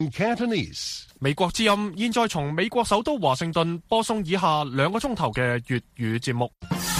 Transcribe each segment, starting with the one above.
Cantonese 美國之音現在從美國首都華盛頓播送以下2個鐘頭嘅粵語節目。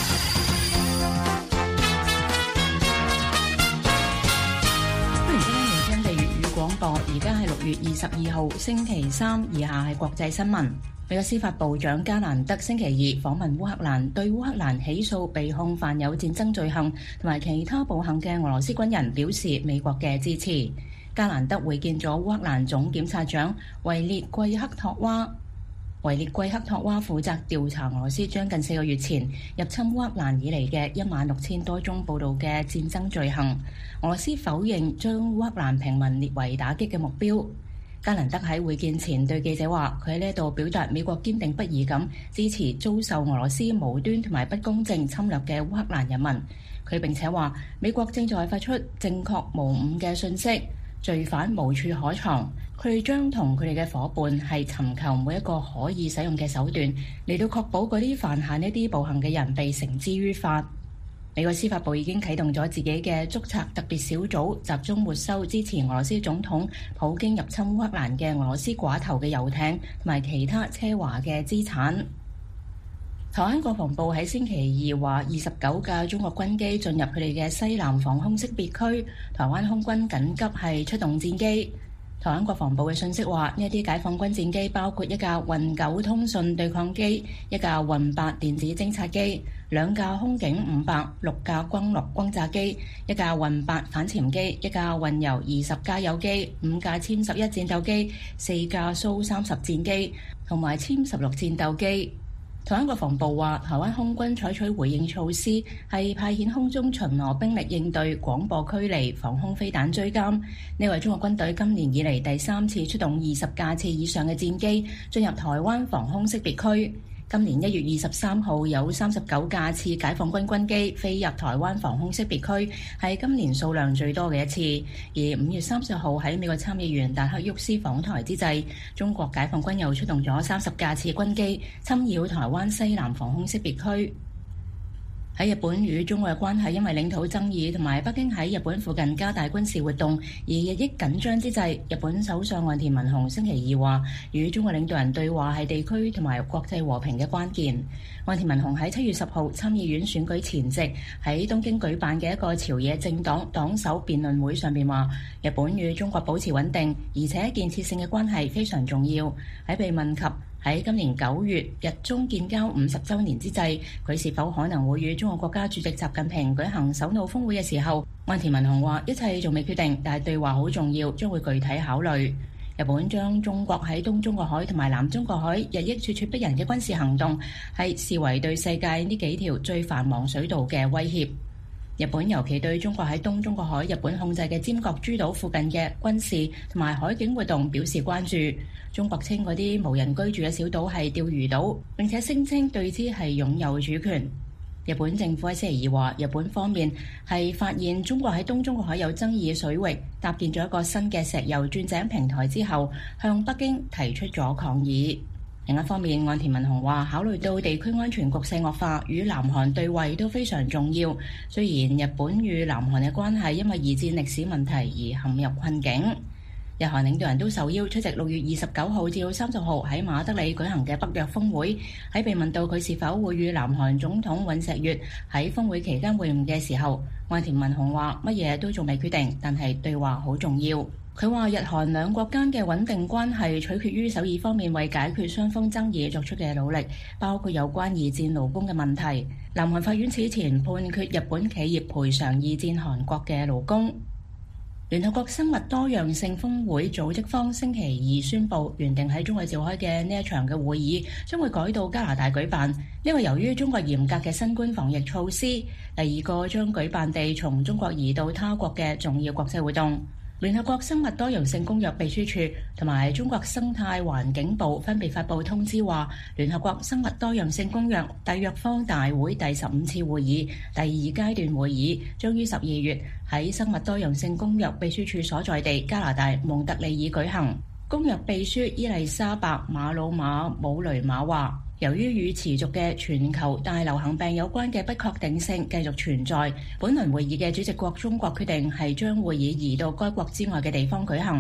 歡迎收聽粵語廣播，而家係6月22號星期三，以下係國際新聞。美國司法部長加蘭德星期二訪問烏克蘭，對烏克蘭起訴被控犯有戰爭罪行同埋其他暴行嘅俄羅斯軍人表示美國嘅支持。加蘭德會見咗烏克蘭總檢察長維列季克托娃。維列季克托娃負責調查俄羅斯將近4個月前入侵烏克蘭以嚟嘅16000多宗報道嘅戰爭罪行。俄羅斯否認將烏克蘭平民列為打擊嘅目標。加蘭德喺會見前對記者話，佢喺呢度表達美國堅定不移咁支持遭受俄羅斯無端同埋不公正侵略嘅烏克蘭人民。佢並且話，美國正在發出正確無誤嘅信息，罪犯無處可藏，佢哋將同佢哋嘅夥伴係尋求每一個可以使用嘅手段嚟到確保嗰啲犯下呢啲暴行嘅人被繩之於法。美國司法部已經啟動咗自己嘅捉賊特別小組，集中沒收支持俄羅斯總統普京入侵烏克蘭嘅俄羅斯寡頭嘅遊艇同埋其他奢華嘅資產。台灣國防部喺星期二話，29架中國軍機進入佢哋嘅西南防空識別區，台灣空軍緊急係出動戰機。台灣國防部嘅信息話，呢一啲解放軍戰機包括1架運9通訊對抗機、1架運8電子偵察機、2架空警500、6架轟六轟炸機、1架運8反潛機、1架運油20加油機、5架殲11戰鬥機、4架蘇30戰機同埋殲16戰鬥機。台灣國防部話，台灣空軍採取回應措施，係派遣空中巡邏兵力應對廣播驅離、防空飛彈追監。呢為中國軍隊今年以嚟第3次出動20架次以上嘅戰機進入台灣防空識別區。今年1月23號有39架次解放軍軍機飛入台灣防空識別區，係今年數量最多嘅一次。而5月30號喺美國參議員達克沃斯訪台之際，中國解放軍又出動咗30架次軍機侵擾台灣西南防空識別區。喺日本與中國嘅關係因為領土爭議同埋北京喺日本附近加大軍事活動而日益緊張之際，日本首相岸田文雄星期二話，與中國領導人對話係地區同埋國際和平嘅關鍵。岸田文雄喺7月10號參議院選舉前夕喺東京舉辦嘅一個朝野政黨黨首辯論會上面話，日本與中國保持穩定而且建設性嘅關係非常重要。喺被問及喺今年9月日中建交50週年之際，佢是否可能會與中國國家主席習近平舉行首腦峰會嘅時候，岸田文雄話：一切仲未決定，但係對話好重要，將會具體考慮。日本將中國喺東中國海同埋南中國海日益咄咄逼人嘅軍事行動，係視為對世界呢幾條最繁忙水道嘅威脅。日本尤其對中國喺東中國海日本控制嘅尖閣諸島附近嘅軍事同埋海警活動表示關注。中國稱嗰啲無人居住嘅小島係釣魚島，並且聲稱對之係擁有主權。日本政府喺星期二話，日本方面係發現中國喺東中國海有爭議水域搭建咗一個新嘅石油鑽井平台之後，向北京提出咗抗議。另一方面，岸田文雄話，考慮到地區安全局勢惡化，與南韓對話都非常重要。雖然日本與南韓嘅關係因為二戰歷史問題而陷入困境，日韓領導人都受邀出席6月29號至到30號喺馬德里舉行嘅北約峰會。喺被問到佢是否會與南韓總統尹錫悅喺峰會期間會晤嘅時候，岸田文雄話乜嘢都仲未決定，但係對話好重要。佢話日韓兩國間嘅穩定關係取決於首爾方面為解決雙方爭議作出嘅努力，包括有關二戰勞工嘅問題。南韓法院此前判決日本企業賠償二戰韓國嘅勞工。聯合國生物多樣性峰會組織方星期二宣布，原定喺中國召開嘅呢一場嘅會議將會改到加拿大舉辦。呢個由於中國嚴格嘅新冠防疫措施，第二個將舉辦地從中國移到他國嘅重要國際活動。聯合國生物多樣性公約秘書處同埋中國生態環境部分別發布通知話，聯合國生物多樣性公約締約方大會第15次會議第2階段會議將於12月喺生物多樣性公約秘書處所在地加拿大蒙特利爾舉行。公約秘書伊麗莎白馬魯馬姆雷馬話，由於與持續嘅全球大流行病有關嘅不確定性繼續存在，本輪會議嘅主席國中國決定係將會議移到該國之外嘅地方舉行。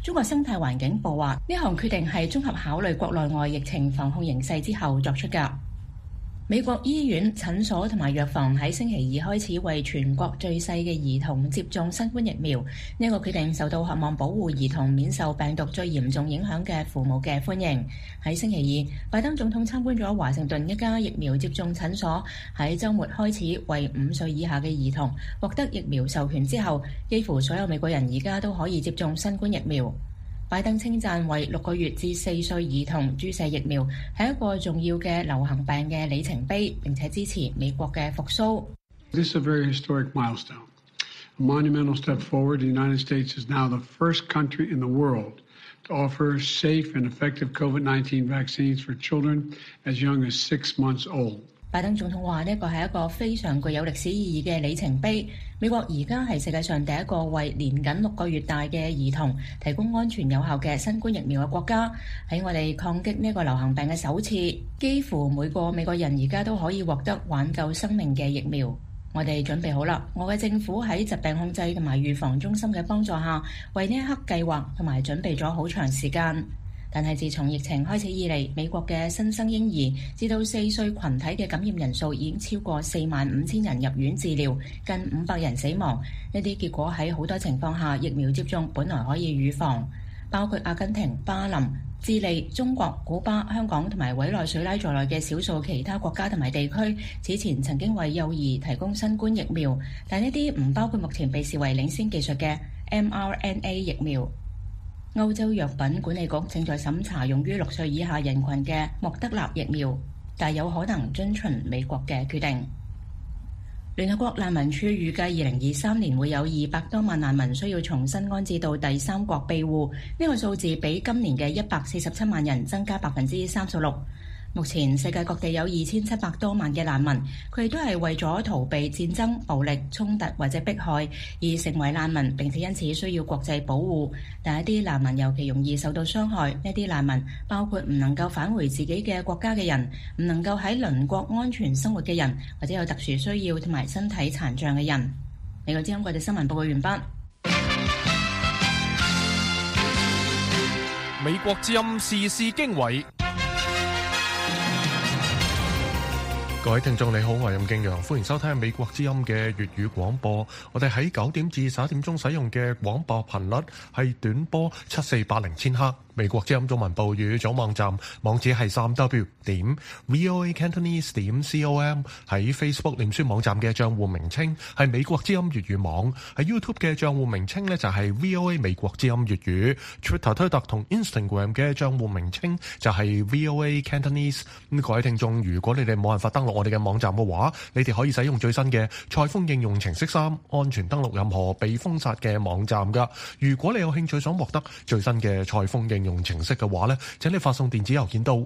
中國生態環境部話，呢項決定係綜合考慮國內外疫情防控形勢之後作出㗎。美國醫院、診所同埋藥房喺星期二開始為全國最細嘅兒童接種新冠疫苗。呢個決定受到渴望保護兒童免受病毒最嚴重影響嘅父母嘅歡迎。喺星期二，拜登總統參觀咗華盛頓一家疫苗接種診所，喺週末開始為5歲以下嘅兒童獲得疫苗授權之後，幾乎所有美國人而家都可以接種新冠疫苗。拜登稱讚為6個月至4歲兒童注射疫苗係一個重要嘅流行病嘅里程碑，並且支持美國嘅復甦。 This is a very historic milestone. A monumental step forward. The United States is now the first country in the world to offer safe and effective COVID-19 vaccines for children as young as 6 months old. 拜登總統話呢個係一個非常具有歷史意義嘅里程碑。美國而家係世界上第一個為年僅6個月大嘅兒童提供安全有效嘅新冠疫苗嘅國家。喺我哋抗擊呢個流行病嘅首次，幾乎每個美國人而家都可以獲得挽救生命嘅疫苗。我哋準備好啦！我嘅政府喺疾病控制同埋預防中心嘅幫助下，為呢一刻計劃同埋準備咗好長時間。但係自從疫情開始以嚟，美國嘅新生嬰兒至到4歲群體嘅感染人數已經超過45,000人入院治療，近500人死亡。呢啲結果喺好多情況下，疫苗接種本來可以預防，包括阿根廷、巴林、智利、中國、古巴、香港同埋委內瑞拉在內嘅少數其他國家同埋地區，此前曾經為幼兒提供新冠疫苗，但呢啲唔包括目前被視為領先技術嘅 mRNA 疫苗。歐洲藥品管理局正在審查用於6歲以下人群嘅莫德納疫苗，但有可能遵循美國嘅決定。聯合國難民署預計2023年會有200多萬難民需要重新安置到第三國庇護，呢個數字比今年嘅147萬人增加36%。目前世界各地有2700多萬嘅難民，佢哋都係為咗逃避戰爭、暴力、衝突或者迫害而成為難民，並且因此需要國際保護。但一啲難民尤其容易受到傷害，呢啲難民包括唔能夠返回自己嘅國家嘅人，唔能夠喺鄰國安全生活嘅人，或者有特殊需要同埋身體殘障嘅人。美國之音國際新聞報告完畢。 美國之音時事經緯。各位聽眾你好，我係任敬陽，歡迎收聽美國之音嘅粵語廣播。我哋喺9點至11點鐘使用嘅廣播頻率係短波7480千赫。美國之音中文部語總網站網址係3w.voacantonese.com。 喺 Facebook 臉書網站嘅賬戶名稱係美國之音粵語網，喺 YouTube 嘅賬戶名稱呢就係 VOA 美國之音粵語， Twitter 推特同 Instagram 嘅賬戶名稱就係 VOA Cantonese。 各位聽眾，如果你哋冇辦法登錄我哋嘅網站嘅話，你哋可以使用最新嘅賽風應用程式3，安全登錄任何被封殺嘅網站噶。如果你有興趣想獲得最新嘅賽風應用程式嘅話呢，請你發送電子郵件到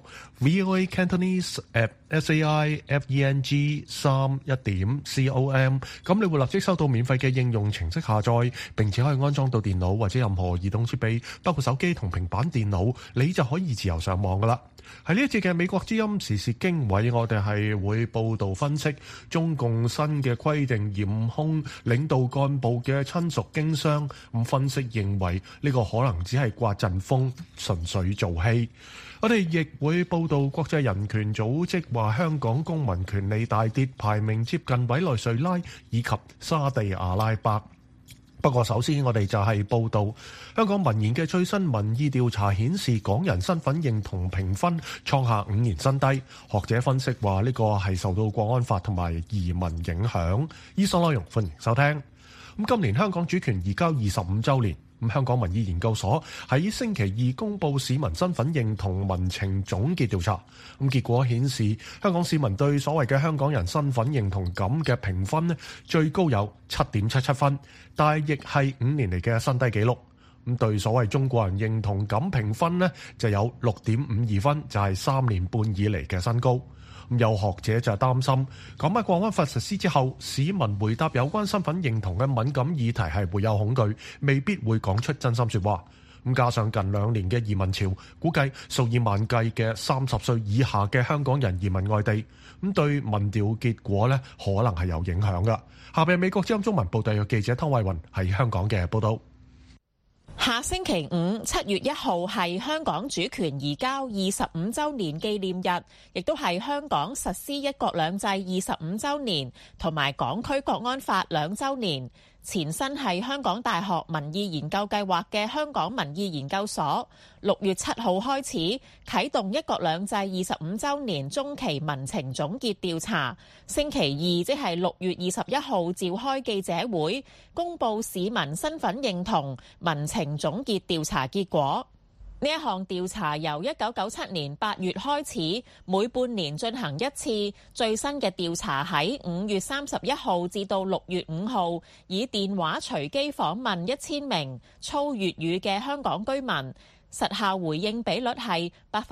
voacantonese@safeng3.com， 咁你會立即收到免費嘅應用程式下載，並且可以安裝到電腦或者任何移動設備，包括手機同平板電腦，你就可以自由上網噶啦。喺呢一節嘅美國之音時事經緯，我哋係會報道分析中共新嘅規定嚴控領導幹部嘅親屬經商，咁分析認為呢個可能只係刮陣風，純粹做戲。我哋亦會報道國際人權組織話香港公民權利大跌，排名接近委內瑞拉以及沙地阿拉伯。不過首先我哋就係報道香港民研嘅最新民意調查顯示，港人身份認同評分創下5年新低。學者分析話呢個係受到國安法同埋移民影響。以上內容歡迎收聽。今年香港主權移交25週年。香港民意研究所喺星期二公布市民身份認同民情總結調查，結果顯示香港市民對所謂嘅香港人身份認同感嘅評分最高有 7.77 分，但亦係5年嚟嘅新低紀錄。對所謂中國人認同感評分就有 6.52 分，就係3年半以嚟嘅新高。有學者就擔心，港區國安法實施之後，市民回答有關身份認同嘅敏感議題係會有恐懼，未必會講出真心説話。加上近2年嘅移民潮，估計數以萬計嘅30歲以下嘅香港人移民外地，對民調結果可能係有影響㗎。下邊美國之音中文部特約記者湯慧雲喺香港嘅報導。 下星期五7月1號係香港主權移交25週年紀念日，亦都係香港實施一國兩制25週年，同埋港區國安法2週年。前身係香港大學民意研究計劃嘅香港民意研究所，6月7號開始啟動一國兩制25週年中期民情總結調查。星期二即係6月21號召開記者會，公佈市民身份認同民情總結調查結果。呢一項調查由1997年8月開始，每半年進行一次。最新嘅調查喺5月31號至到6月5號，以電話隨機訪問1000名操粵語嘅香港居民，實效回應比率係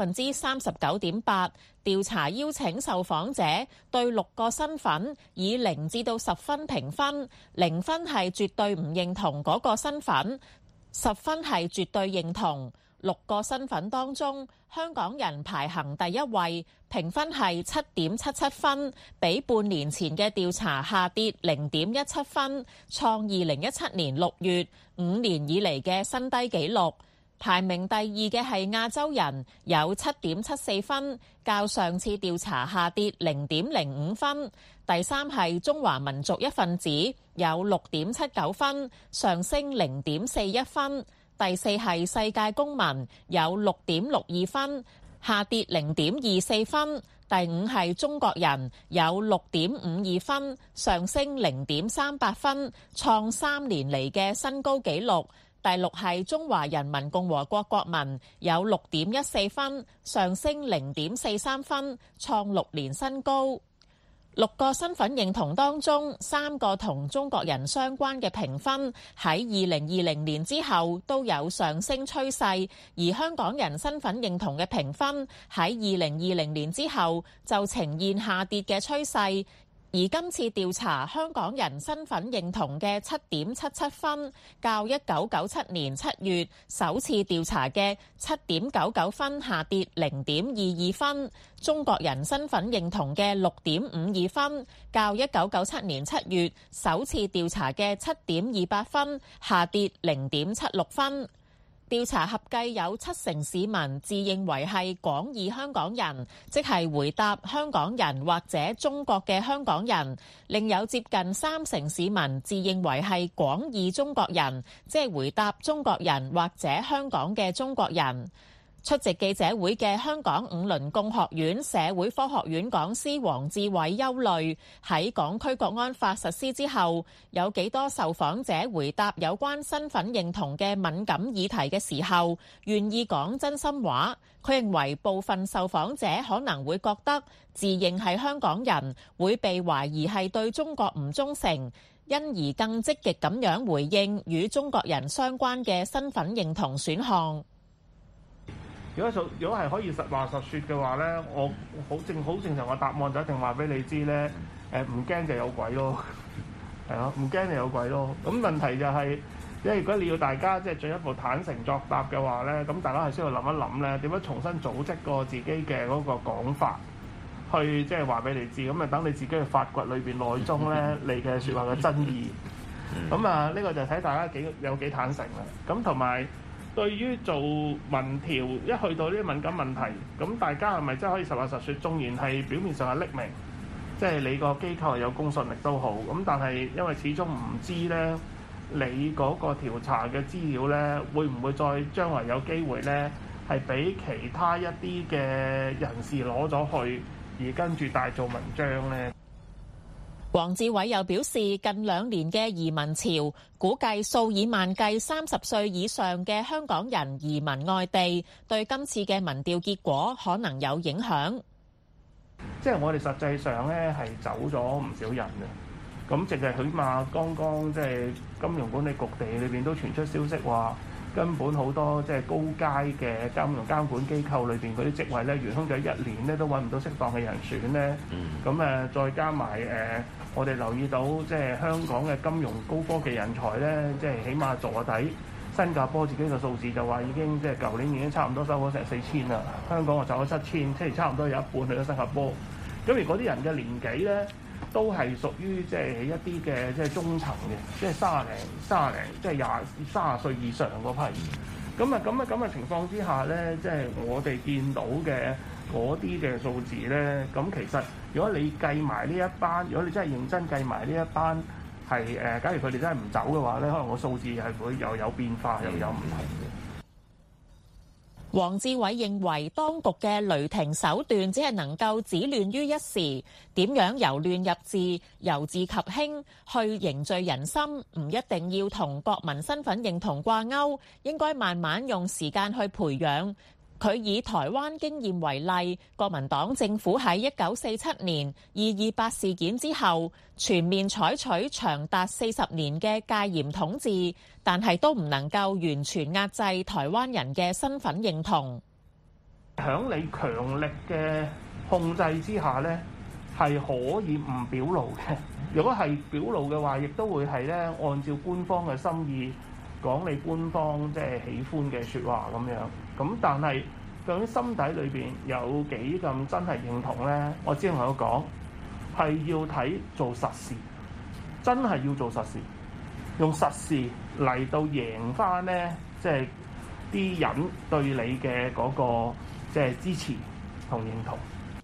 39.8%。調查邀請受訪者對6個身份以0至到10分評分，0分係絕對唔認同嗰個身份，10分係絕對認同。6個身份當中，香港人排行第一位，評分係7.77分，比半年前嘅調查下跌0.17分，創2017年6月5年以嚟嘅新低紀錄。排名第二嘅係亞洲人，有7.74分，較上次調查下跌0.05分。第三係中華民族一份子，有6.79分，上升0.41分。第四係世界公民，有6.62分，下跌0.24分。第五係中國人，有6.52分，上升0.38分，創3年嚟嘅新高紀錄。第六係中華人民共和國國民，有6.14分，上升0.43分，創6年新高。6個身份認同當中，3個同中國人相關嘅評分喺2020年之後都有上升趨勢，而香港人身份認同嘅評分喺2020年之後就呈現下跌嘅趨勢。而今次調查香港人身份認同嘅7.77分，較1997年7月首次調查嘅7.99分下跌0.22分；中國人身份認同嘅6.52分，較1997年7月首次調查嘅7.28分下跌0.76分。調查合計有70%市民自認為係廣義香港人，即係回答香港人或者中國嘅香港人；另有接近30%市民自認為係廣義中國人，即係回答中國人或者香港嘅中國人。出席記者會嘅香港五倫共學院社會科學院講師黃志偉憂慮，喺港區國安法實施之後，有幾多受訪者回答有關身份認同嘅敏感議題嘅時候，願意講真心話。佢認為部分受訪者可能會覺得自認係香港人會被懷疑係對中國唔忠誠，因而更積極咁樣回應與中國人相關嘅身份認同選項。 如果係可以實話實說嘅話咧，我好正常嘅答案就一定話俾你知咧，唔驚就有鬼咯，係咯，唔驚就有鬼咯。咁問題就係，因為如果你要大家即係進一步坦誠作答嘅話咧，咁大家係需要諗一諗咧，點樣重新組織過自己嘅嗰個講法，去即係話俾你知，咁啊等你自己去發掘裏邊內中咧你嘅説話嘅真意。咁啊，呢個就睇大家有幾坦誠啦。咁同埋，對於做民調一去到呢啲敏感問題，咁大家係咪真係可以實話實說？縱然係表面上係匿名，即係你個機構係有公信力都好，咁但係因為始終唔知咧，你嗰個調查嘅資料咧，會唔會再將來有機會咧，係俾其他一啲嘅人士攞咗去，而跟住大做文章咧？ 黃志偉又表示，近2年嘅移民潮，估計數以萬計30歲以上嘅香港人移民外地，對今次嘅民調結果可能有影響。 即係我哋實際上咧係走咗唔少人嘅，咁淨係起碼剛剛即係金融管理局地裏邊都傳出消息話，根本好多即係高階嘅金融監管機構裏邊嗰啲職位咧，懸空咗1年咧都揾唔到適當嘅人選咧。咁再加埋我哋留意到即係香港嘅金融高科技人才咧，即係起碼坐底。新加坡自己嘅數字就話已經即係舊年已經差唔多收咗成4000啦，香港就走咗7000，即係差唔多有一半去咗新加坡。咁而嗰啲人嘅年紀咧， 都係屬於即係一啲嘅即係中層嘅，即係30零即係30歲以上嗰批。咁嘅情況之下咧，即係我哋見到嘅嗰啲嘅數字咧，咁其實如果你計埋呢一班，如果你真係認真計埋呢一班係假如佢哋真係唔走嘅話咧，可能個數字係會又有變化，又有唔同嘅。 黃志偉認為，當局嘅雷霆手段只係能夠止亂於一時，點樣由亂入治、由治及興去凝聚人心，唔一定要同國民身份認同掛鈎，應該慢慢用時間去培養。佢以台灣經驗為例，國民黨政府喺1947年228事件之後，全面採取長達40年嘅戒嚴統治，但係都唔能夠完全壓制台灣人嘅身份認同。 響你強力嘅控制之下呢，係可以唔表露嘅。如果係表露嘅話，亦都會係咧按照官方嘅心意講你官方即係喜歡嘅説話咁樣。咁但係究竟心底裏邊有幾咁真係認同咧？我只能夠講係要睇做實事，真係要做實事，用實事嚟到贏翻咧，即係啲人對你嘅嗰個即係支持同認同。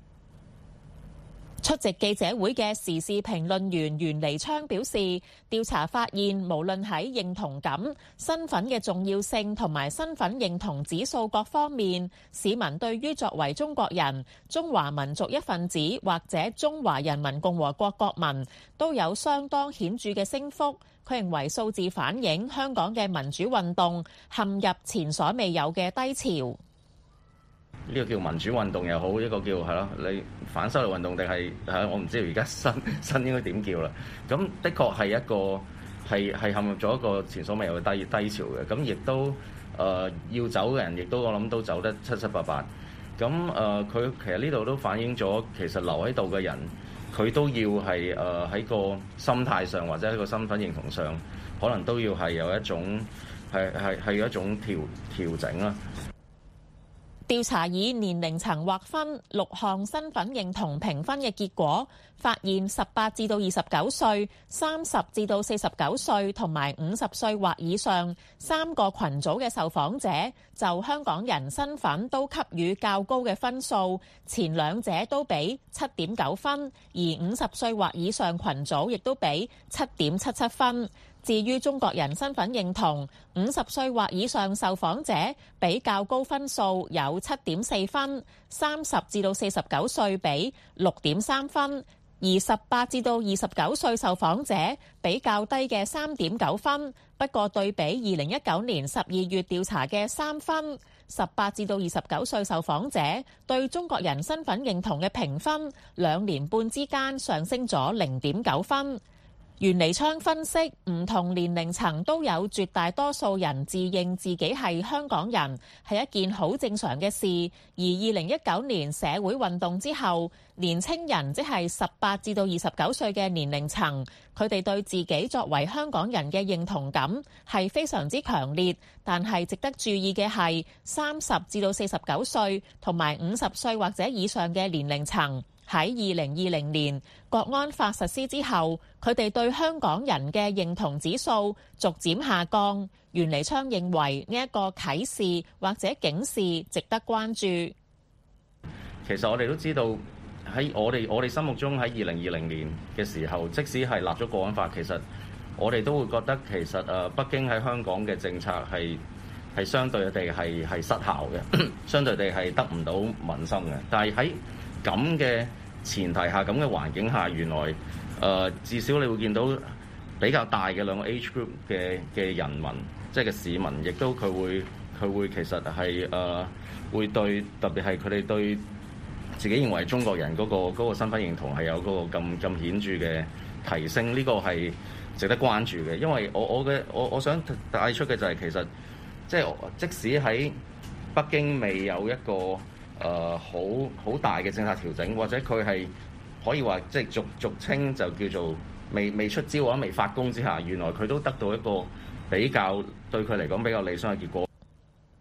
出席記者會嘅時事評論員袁彌昌表示，調查發現無論喺認同感、身份嘅重要性同埋身份認同指數各方面，市民對於作為中國人、中華民族一份子或者中華人民共和國國民都有相當顯著嘅升幅。佢認為數字反映香港嘅民主運動陷入前所未有嘅低潮。 呢個叫民主運動又好，一個叫係咯，你反修例運動定係我唔知而家新應該點叫啦。咁的確係一個係陷入咗一個前所未有嘅低潮嘅。咁亦都要走嘅人，亦都我諗都走得七七八八。咁佢其實呢度都反映咗，其實留喺度嘅人，佢都要係喺個心態上或者喺個身份認同上，可能都要係有一種係有一種調整啦。 調查以年齡層劃分6項身份認同評分嘅結果，發現18至到29歲、30至到49歲同埋50歲或以上3個群組嘅受訪者就香港人身份都給予較高嘅分數，前兩者都俾7.9分，而50歲或以上群組亦都俾7.77分。至於中國人身份認同，50歲或以上受訪者比較高分數有7.4分，30至到49歲比6.3分，而18至到29歲受訪者比較低嘅3.9分。不過對比2019年12月調查嘅3分，18至到29歲受訪者對中國人身份認同嘅評分2年半之間上升咗0.9分。袁彌昌分析，唔同年齡層都有絕大多數人自認自己係香港人，係一件好正常嘅事。而2019年社會運動之後，年青人即係18至到29歲嘅年齡層，佢哋對自己作為香港人嘅認同感係非常之強烈。但係值得注意嘅係30至到49歲同埋50歲或者以上嘅年齡層，喺2020年國安法實施之後，佢哋對香港人嘅認同指數逐漸下降。袁彌昌認為呢一個啟示或者警示值得關注。 其實我哋都知道喺我哋心目中喺2020年嘅時候，即使係立咗國安法，其實我哋都會覺得其實北京喺香港嘅政策係相對地係失效嘅，相對地係得唔到民心嘅。但係喺咁嘅前提下，咁嘅環境下，原來至少你會見到比較大嘅兩個 age group 嘅人民，即係嘅市民，亦都佢會其實係會對，特別係佢哋對自己認為中國人嗰個身份認同係有嗰個咁顯著嘅提升，呢個係值得關注嘅。因為我想帶出嘅就係其實即使喺北京未有一個好大嘅政策調整，或者佢係可以話即係俗稱就叫做未出招或者未發功之下，原來佢都得到一個比較對佢嚟講比較理想嘅結果。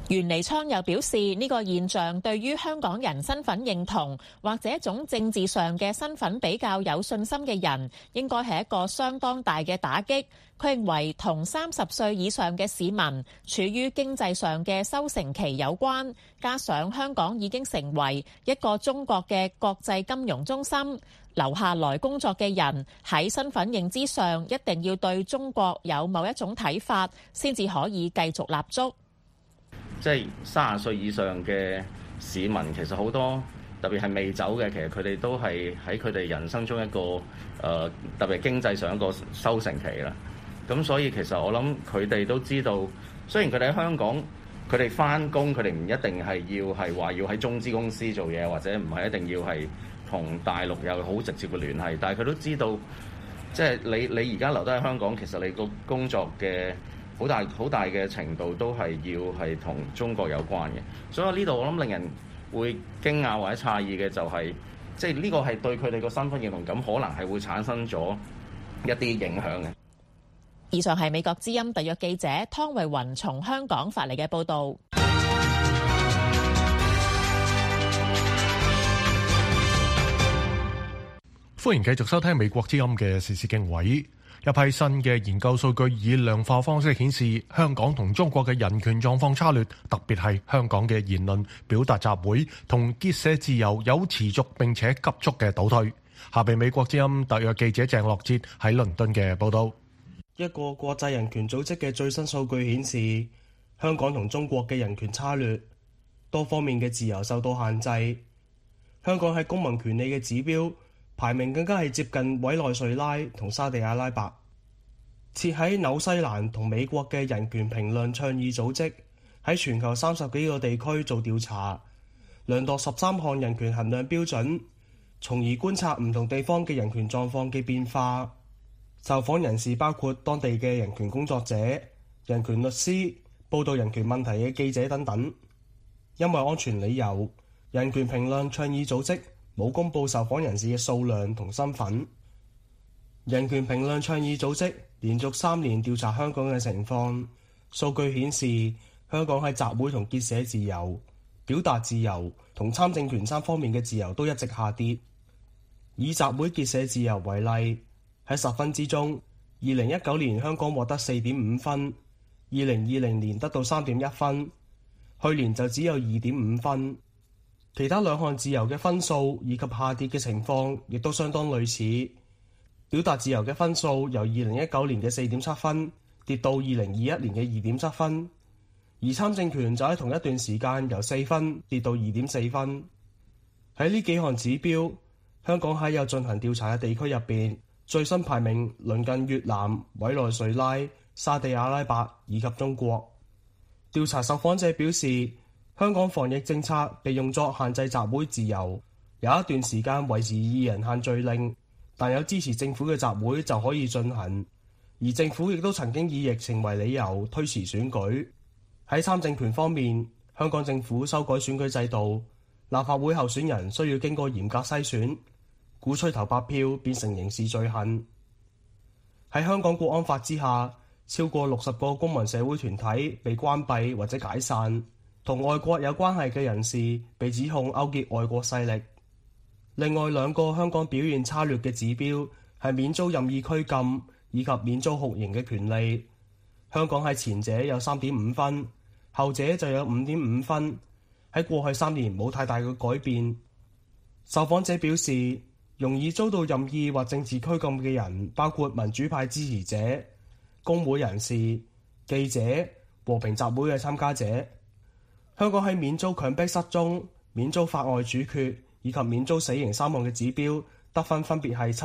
袁彌昌又表示，呢個現象對於香港人身份認同或者一種政治上嘅身份比較有信心嘅人，應該係一個相當大嘅打擊。佢認為同30歲以上嘅市民處於經濟上嘅收成期有關，加上香港已經成為一個中國嘅國際金融中心，留下來工作嘅人喺身份認知上一定要對中國有某一種睇法，先至可以繼續立足。 即係30歲以上嘅市民，其實好多特別係未走嘅，其實佢哋都係喺佢哋人生中一個特別經濟上一個收成期啦。咁所以其實我諗佢哋都知道，雖然佢哋喺香港，佢哋返工，佢哋唔一定係要係話要喺中資公司做嘢，或者唔係一定要係同大陸有好直接嘅聯繫，但係佢都知道，即係你而家留低喺香港，其實你個工作嘅好大嘅程度都係要係同中國有關嘅，所以呢度我諗令人會驚訝或者詫異嘅就係，即係呢個係對佢哋個身份認同感可能係會產生咗一啲影響嘅。 以上係美國之音特約記者湯慧雲從香港發嚟嘅報導。 歡迎繼續收聽美國之音嘅時事經緯。一批新嘅研究數據以量化方式顯示，香港同中國嘅人權狀況差劣，特別係香港嘅言論、表達集會同結社自由有持續並且急速嘅倒退。下邊美國之音特約記者鄭樂哲喺倫敦嘅報導。 一個國際人權組織嘅最新數據顯示，香港同中國嘅人權差劣，多方面嘅自由受到限制。香港喺公民權利嘅指標排名更加係接近委內瑞拉同沙地阿拉伯。設喺紐西蘭同美國嘅人權評論倡議組織喺全球30幾個地區做調查，量度13項人權衡量標準，從而觀察唔同地方嘅人權狀況嘅變化。受訪人士包括當地嘅人權工作者、人權律師、報導人權問題嘅記者等等。因為安全理由，人權評論倡議組織冇公佈受訪人士嘅數量同身份。人權評論倡議組織連續3年調查香港嘅情況，數據顯示香港喺集會同結社自由、表達自由同參政權3方面嘅自由都一直下跌。以集會結社自由為例，喺10分之中，2019年香港獲得4.5分，2020年得到3.1分，去年就只有2.5分。其他2項自由嘅分數以及下跌嘅情況亦都相當類似。表達自由嘅分數由2019年嘅4.7分跌到2021年嘅2.7分，而參政權就喺同一段時間由4分跌到2.4分。喺呢幾項指標，香港喺有進行調查嘅地區入邊，最新排名鄰近越南、委內瑞拉、沙地阿拉伯以及中國。調查受訪者表示，香港防疫政策被用作限制集會自由，有一段時間維持2人限聚令，但有支持政府嘅集會就可以進行，而政府亦都曾經以疫情為理由推遲選舉。喺參政權方面，香港政府修改選舉制度，立法會候選人需要經過嚴格篩選，鼓吹投白票變成刑事罪行。喺香港國安法之下，超過60個公民社會團體被關閉或者解散，同外國有關係嘅人士被指控勾結外國勢力。另外2個香港表現差劣嘅指標係免遭任意拘禁以及免遭酷刑嘅權利。香港喺前者有3.5分，後者就有5.5分。喺過去3年冇太大嘅改變。受訪者表示，容易遭到任意或政治拘禁嘅人包括民主派支持者、工會人士、記者、和平集會嘅參加者。香港喺免遭強迫失蹤、免遭法外處決以及免遭死刑3項嘅指標得分分別係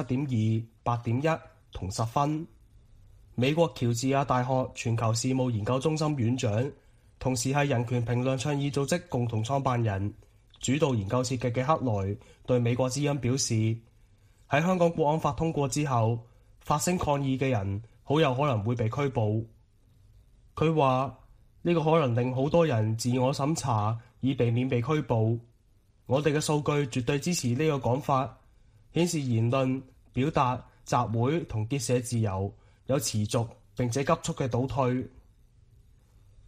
7.2、8.1同10分。美國喬治亞大學全球事務研究中心院長，同時係人權評論倡議組織共同創辦人、主導研究設計嘅克萊對美國之音表示，喺香港國安法通過之後，發聲抗議嘅人好有可能會被拘捕。佢話呢個可能令好多人自我審查，以避免被拘捕。我哋嘅數據絕對支持呢個講法，顯示言論、表達、集會同結社自由有持續並且急速嘅倒退。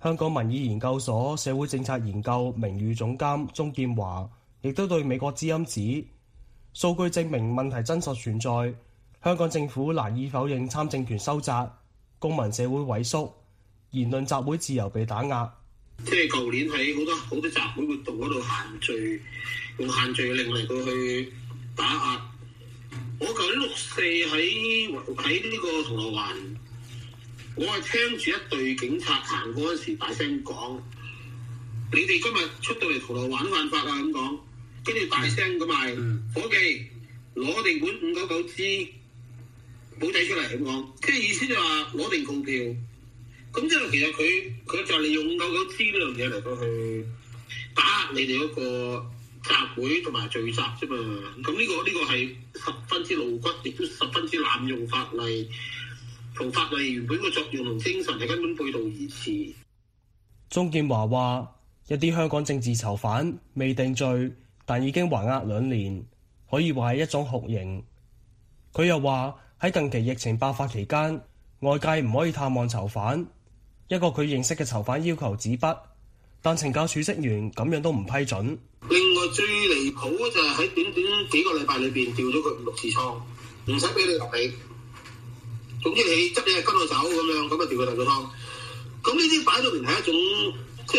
香港民意研究所社會政策研究名譽總監鍾劍華亦都對美國之音指，數據證明問題真實存在，香港政府難以否認參政權收窄、公民社會萎縮、言論集會自由被打壓。 即係舊年喺好多集會活動嗰度限聚，用限聚令嚟到去打壓。我舊年6·4喺呢個銅鑼灣，我係聽住一隊警察行過嗰時大聲講：你哋今日出到嚟銅鑼灣都犯法啊！咁講，跟住大聲咁嗌：伙計攞定本599支簿仔出嚟咁講，即係意思就話攞定告票。咁即係其實佢就係利用599支呢樣嘢嚟到去打壓你哋嗰個集會同埋聚集啫嘛。咁呢個係十分之露骨，亦都十分之濫用法例，同法例原本嘅作用同精神係根本背道而馳。 鍾劍華話：一啲香港政治囚犯未定罪，但已經還押2年，可以話係一種酷刑。佢又話喺近期疫情爆發期間，外界唔可以探望囚犯。一個佢認識嘅囚犯要求紙筆，但懲教署職員咁樣都唔批准。 另外最離譜就係喺短短幾個禮拜裏邊調咗佢5-6次倉，唔使俾你落地。總之你執嘢跟我走咁樣，咁啊調佢第二個倉。咁呢啲擺到明係一種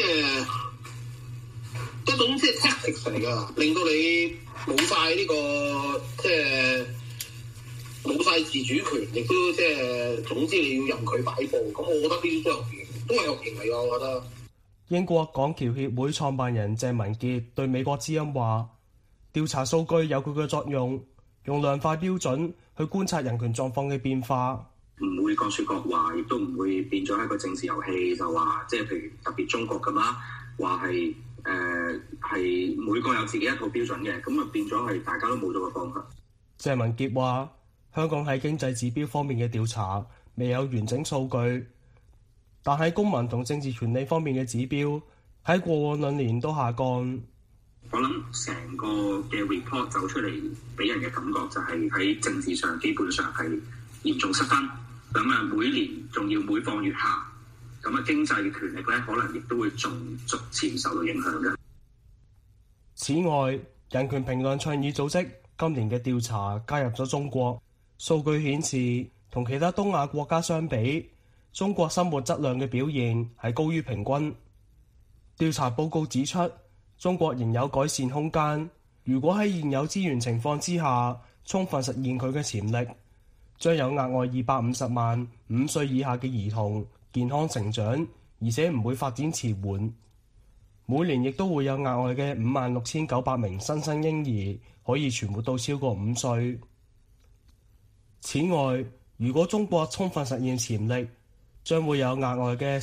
即係 tactics 嚟㗎，令到你冇晒呢個即係冇晒自主權，亦都即係總之你要任佢擺佈。咁我覺得呢啲都係酷刑嚟㗎，我覺得。 英國港僑協會創辦人鄭文傑對美國之音話：調查數據有佢嘅作用，用量化標準去觀察人權狀況嘅變化， 唔會各說各話，亦都唔會變咗一個政治遊戲，就話即係譬如特別中國咁啦，話係每個有自己一套標準嘅，咁啊變咗係大家都冇咗個方向。 鄭文傑話：香港喺經濟指標方面嘅調查未有完整數據。但喺公民同政治權利方面嘅指標，喺過往2年都下降。 我諗成個嘅 report 走出嚟，俾人嘅感覺就係喺政治上基本上係嚴重失分。咁啊，每年仲要每況愈下。咁啊，經濟嘅權力咧，可能亦都會逐漸受到影響嘅。 此外，人權評論倡議組織今年嘅調查加入咗中國，數據顯示同其他東亞國家相比，中國生活質量嘅表現係高於平均。調查報告指出，中國仍有改善空間。如果喺現有資源情況之下，充分實現佢嘅潛力，將有額外250萬5歲以下嘅兒童健康成長，而且唔會發展遲緩。每年亦都會有額外嘅56,900名新生嬰兒可以存活到超過5歲。此外，如果中國充分實現潛力，將會有額外嘅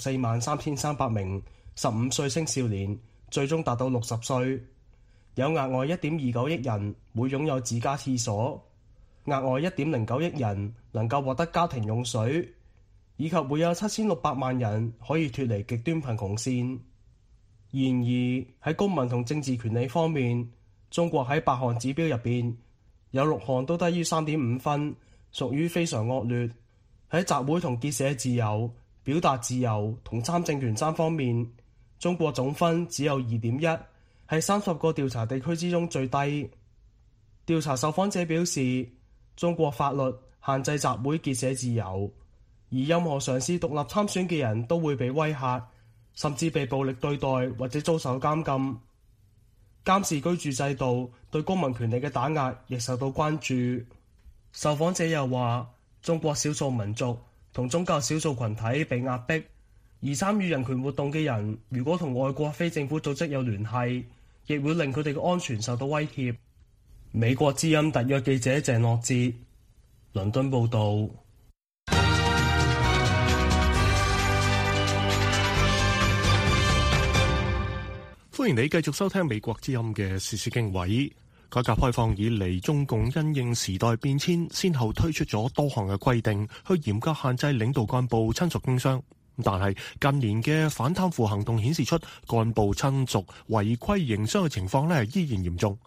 343300名15歲青少年最終達到60歲，有額外1.29億人會擁有自家廁所，額外1.09億人能夠獲得家庭用水，以及會有7600萬人可以脫離極端貧窮線。然而喺公民同政治權利方面，中國喺8項指標入邊有6項都低於3.5分，屬於非常惡劣。喺集會同結社自由、表達自由同參政權3方面，中國總分只有2.1，係30個調查地區之中最低。調查受訪者表示，中國法律限制集會結社自由，而任何嘗試獨立參選嘅人都會被威嚇，甚至被暴力對待或者遭受監禁。監視居住制度對公民權利嘅打壓亦受到關注。受訪者又話，中國少數民族同宗教少數群體被壓迫，而參與人權活動嘅人如果同外國非政府組織有聯繫，亦會令佢哋嘅安全受到威脅。美國之音特約記者鄭樂哲，倫敦報導。 歡迎你繼續收聽美國之音嘅時事經緯。改革開放以嚟，中共因應時代變遷，先後推出咗多項嘅規定，去嚴格限制領導幹部親屬經商。但係近年嘅反貪腐行動顯示出，幹部親屬違規營商嘅情況依然嚴重。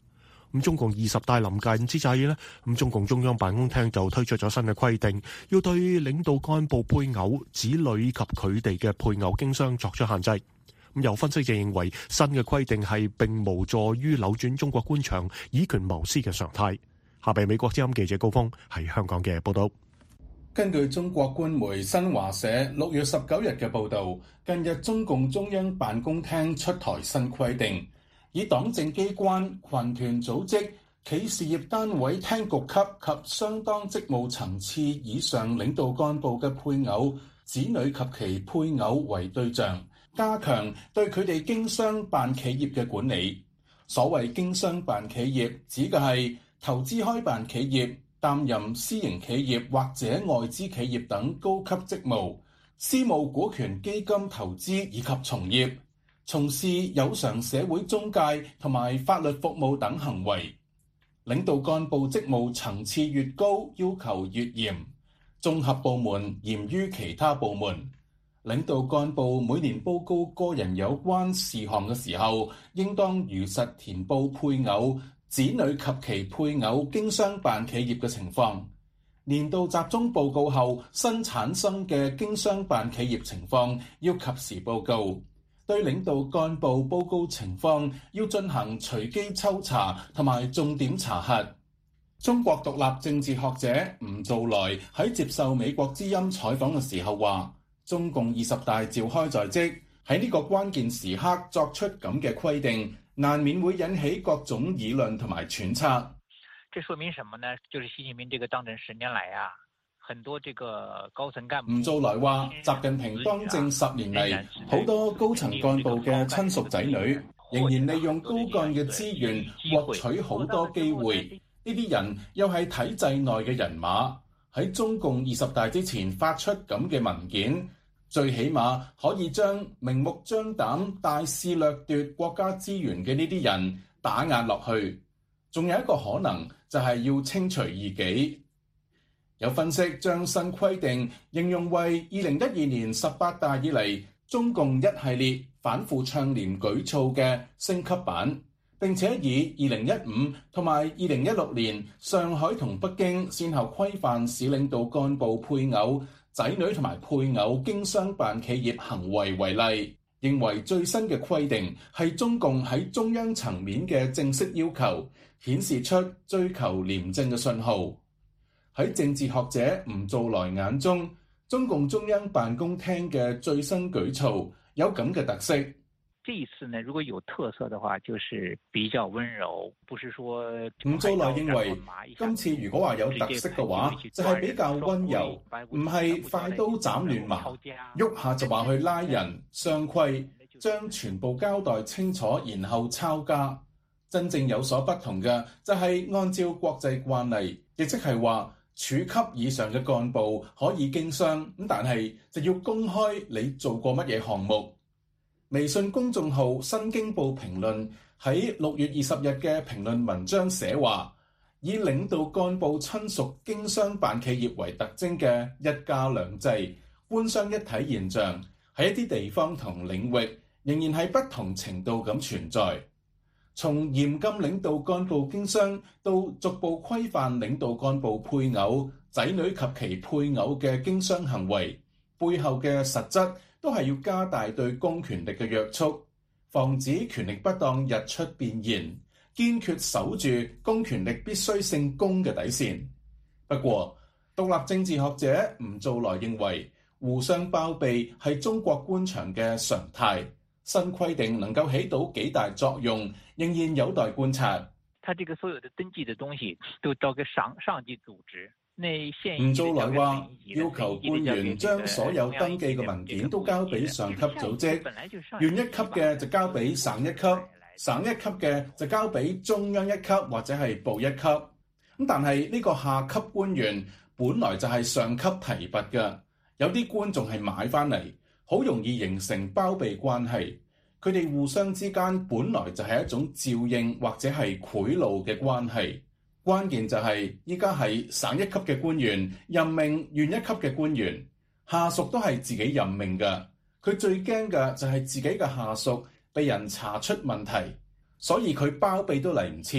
咁中共20大臨近之際呢，咁中共中央辦公廳就推出咗新嘅規定，要對領導幹部配偶、子女及佢哋嘅配偶經商作出限制。咁有分析就認為，新嘅規定係並無助於扭轉中國官場以權謀私嘅常態。下邊美國之音記者高峰喺香港嘅報道。 根據中國官媒新華社6月19日嘅報導，近日中共中央辦公廳出台新規定，以黨政機關、群團組織、企事業單位廳局級及相當職務層次以上領導幹部嘅配偶、子女及其配偶為對象，加強對佢哋經商辦企業嘅管理。所謂經商辦企業，指嘅係投資開辦企業、擔任私營企業或者外資企業等高級職務，私募股權基金投資以及從業，從事有償社會中介同埋法律服務等行為。領導幹部職務層次越高，要求越嚴，綜合部門嚴於其他部門。領導幹部每年報告個人有關事項嘅時候，應當如實填報配偶、子女及其配偶經商辦企業嘅情況。年度集中報告後新產生嘅經商辦企業情況要及時報告。對領導幹部報告情況要進行隨機抽查同埋重點查核。中國獨立政治學者吳造來喺接受美國之音採訪嘅時候話，中共20大召開在即，喺呢個關鍵時刻作出咁嘅規定，難免會引起各種議論同埋揣測。 這說明什麼呢？就是習近平這個當政10年來啊，很多這個高層幹部。 吳造來話，習近平當政10年嚟，好多高層幹部嘅親屬仔女，仍然利用高幹嘅資源獲取好多機會。呢啲人又係體制內嘅人馬，喺中共20大之前發出咁嘅文件，最起碼可以將明目張膽大肆掠奪國家資源嘅呢啲人打壓落去。仲有一個可能就係要清除異己。有分析將新規定形容為2012年18大以嚟中共一系列反腐倡廉舉措嘅升級版，並且以2015同埋2016年上海同北京先後規範市領導幹部配偶、仔女同埋配偶經商辦企業行為為例，認為最新嘅規定係中共喺中央層面嘅正式要求，顯示出追求廉政嘅信號。喺政治學者吳造來眼中，中共中央辦公廳嘅最新舉措有咁嘅特色。 這一次呢，如果有特色的話，就是比較溫柔，不是說。 吳造來認為，今次如果話有特色嘅話，就係比較溫柔，唔係快刀斬亂麻，喐下就話去拉人、雙規，將全部交代清楚，然後抄家。真正有所不同嘅就係按照國際慣例，亦即係話處級以上嘅幹部可以經商，咁但係就要公開你做過乜嘢項目。微信公眾號新京報評論喺6月20日嘅評論文章寫話，以領導幹部親屬經商辦企業為特徵嘅一家兩制、官商一體現象，喺一啲地方同領域仍然係不同程度咁存在。從嚴禁領導幹部經商到逐步規範領導幹部配偶、仔女及其配偶嘅經商行為，背後嘅實質都係要加大對公權力嘅約束，防止權力不當日出變現，堅決守住公權力必須姓公嘅底線。不過，獨立政治學者吳造來認為，互相包庇係中國官場嘅常態，新規定能夠起到幾大作用，仍然有待觀察。 他這個所有的登記的東西都交給上級組織。 吳造來話，要求官員將所有登記嘅文件都交俾上級組織，縣一級嘅就交俾省一級，省一級嘅就交俾中央一級或者係部一級。咁但係呢個下級官員本來就係上級提拔嘅，有啲官仲係買翻嚟，好容易形成包庇關係。佢哋互相之間本來就係一種照應或者係賄賂嘅關係。關鍵就係依家係省一級嘅官員任命縣一級嘅官員，下屬都係自己任命嘅。佢最驚嘅就係自己嘅下屬被人查出問題，所以佢包庇都嚟唔切，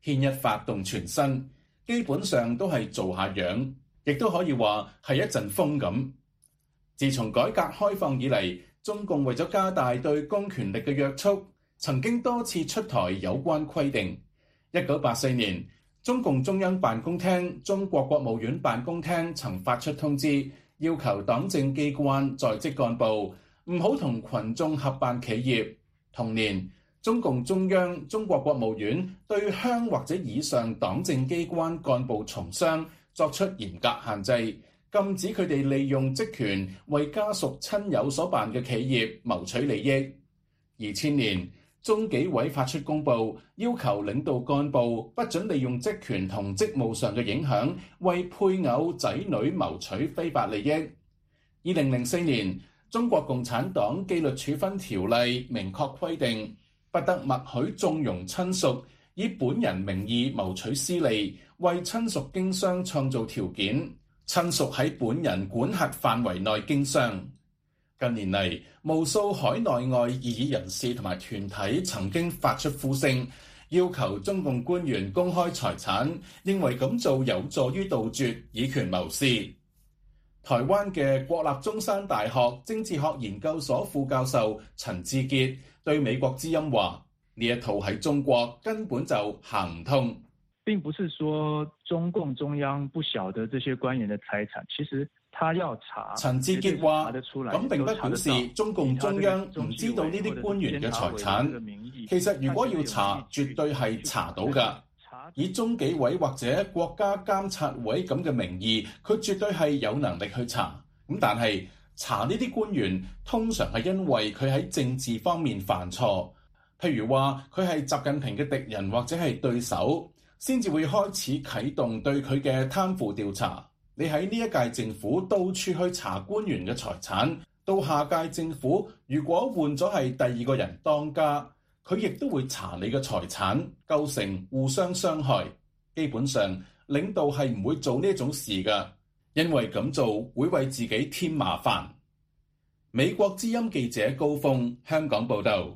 牽一發動全身，基本上都係做下樣，亦都可以話係一陣風咁。自從改革開放以嚟，中共為咗加大對公權力嘅約束，曾經多次出台有關規定。1984年，中共中央辦公廳、中國國務院辦公廳曾發出通知，要求黨政機關在職幹部唔好同群眾合辦企業。同年，中共中央、中國國務院對鄉或者以上黨政機關幹部從商作出嚴格限制，禁止佢哋利用職權為家屬親友所辦嘅企業謀取利益。2000年，中紀委發出公報，要求領導幹部不准利用職權同職務上嘅影響，為配偶、仔女謀取非法利益。2004年，中國共產黨紀律處分條例明確規定，不得默許縱容親屬以本人名義謀取私利，為親屬經商創造條件，親屬喺本人管轄範圍內經商。近年嚟，無數海內外異議人士同埋團體曾經發出呼聲，要求中共官員公開財產，認為咁做有助於杜絕以權謀私。台灣嘅國立中山大學政治學研究所副教授陳志傑對美國之音話：呢一套喺中國根本就行唔通。 並不是說中共中央不曉得這些官員的財產，其實他要查。 陳志傑話：咁並不表示中共中央唔知道呢啲官員嘅財產。其實如果要查，絕對係查到㗎。以中紀委或者國家監察委咁嘅名義，佢絕對係有能力去查。咁但係查呢啲官員，通常係因為佢喺政治方面犯錯，譬如話佢係習近平嘅敵人或者係對手，先至會開始啟動對佢嘅貪腐調查。你喺呢一屆政府到處去查官員嘅財產，到下屆政府如果換咗係第二個人當家，佢亦都會查你嘅財產，構成互相傷害。基本上，領導係唔會做呢種事㗎，因為咁做會為自己添麻煩。美國之音記者高峰，香港報導。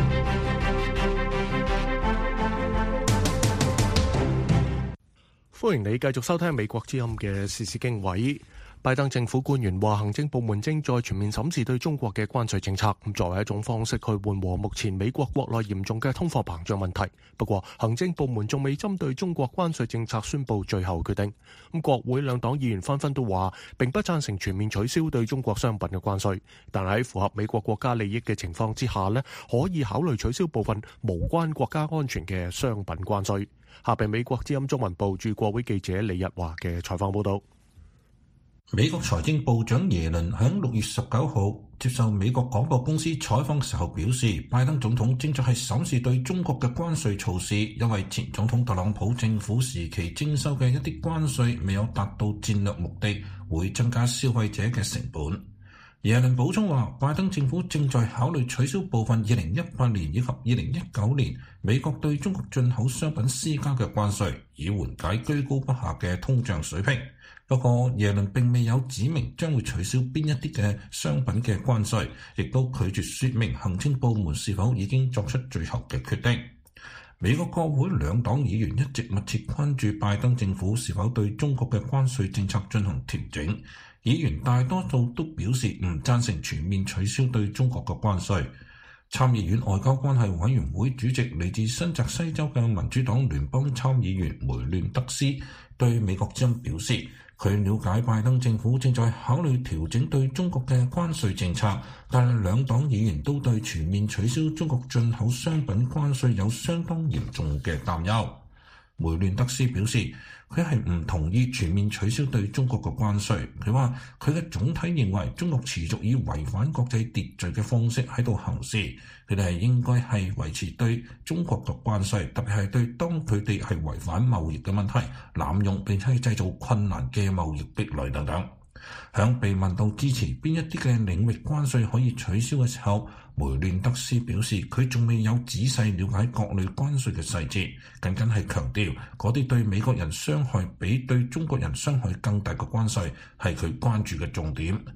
歡迎你繼續收聽美國之音嘅時事經緯。拜登政府官員話，行政部門正在全面審視對中國嘅關稅政策，作為一種方式去緩和目前美國國內嚴重嘅通貨膨脹問題。不過，行政部門仲未針對中國關稅政策宣布最後決定。國會兩黨議員紛紛都話，並不贊成全面取消對中國商品嘅關稅，但喺符合美國國家利益嘅情況之下呢，可以考慮取消部分無關國家安全嘅商品關稅。下邊美國之音中文部駐國會記者李日華嘅採訪報道。 美國財政部長耶倫喺6月19號接受美國廣播公司採訪嘅時候表示，拜登總統正在係審視對中國嘅關稅措施，因為前總統特朗普政府時期徵收嘅一啲關稅未有達到戰略目的，會增加消費者嘅成本。耶倫補充話，拜登政府正在考慮取消部分2018年以及2019年美國對中國進口商品施加嘅關稅，以緩解居高不下嘅通脹水平。不過，耶倫並未有指明將會取消邊一啲嘅商品嘅關稅，亦都拒絕說明行政部門是否已經作出最後嘅決定。美國國會兩黨議員一直密切關注拜登政府是否對中國嘅關稅政策進行調整。議員大多數都表示唔贊成全面取消對中國嘅關稅。參議院外交關係委員會主席嚟自新澤西州嘅民主黨聯邦參議員梅亂德斯對美國之音表示，佢了解拜登政府正在考慮調整對中國嘅關稅政策，但係兩黨議員都對全面取消中國進口商品關稅有相當嚴重嘅擔憂。梅亂德斯表示，佢係唔同意全面取消對中國嘅關稅。佢話佢嘅總體認為中國持續以違反國際秩序嘅方式喺度行事，佢哋係應該係維持對中國嘅關稅，特別係對當佢哋係違反貿易嘅問題、濫用並且係製造困難嘅貿易壁壘等等。響被問到支持邊一啲嘅領域關稅可以取消嘅時候，梅亂德斯表示佢仲未有仔細了解各類關稅嘅細節，僅僅係強調嗰啲對美國人傷害比對中國人傷害更大嘅關稅係佢關注嘅重點。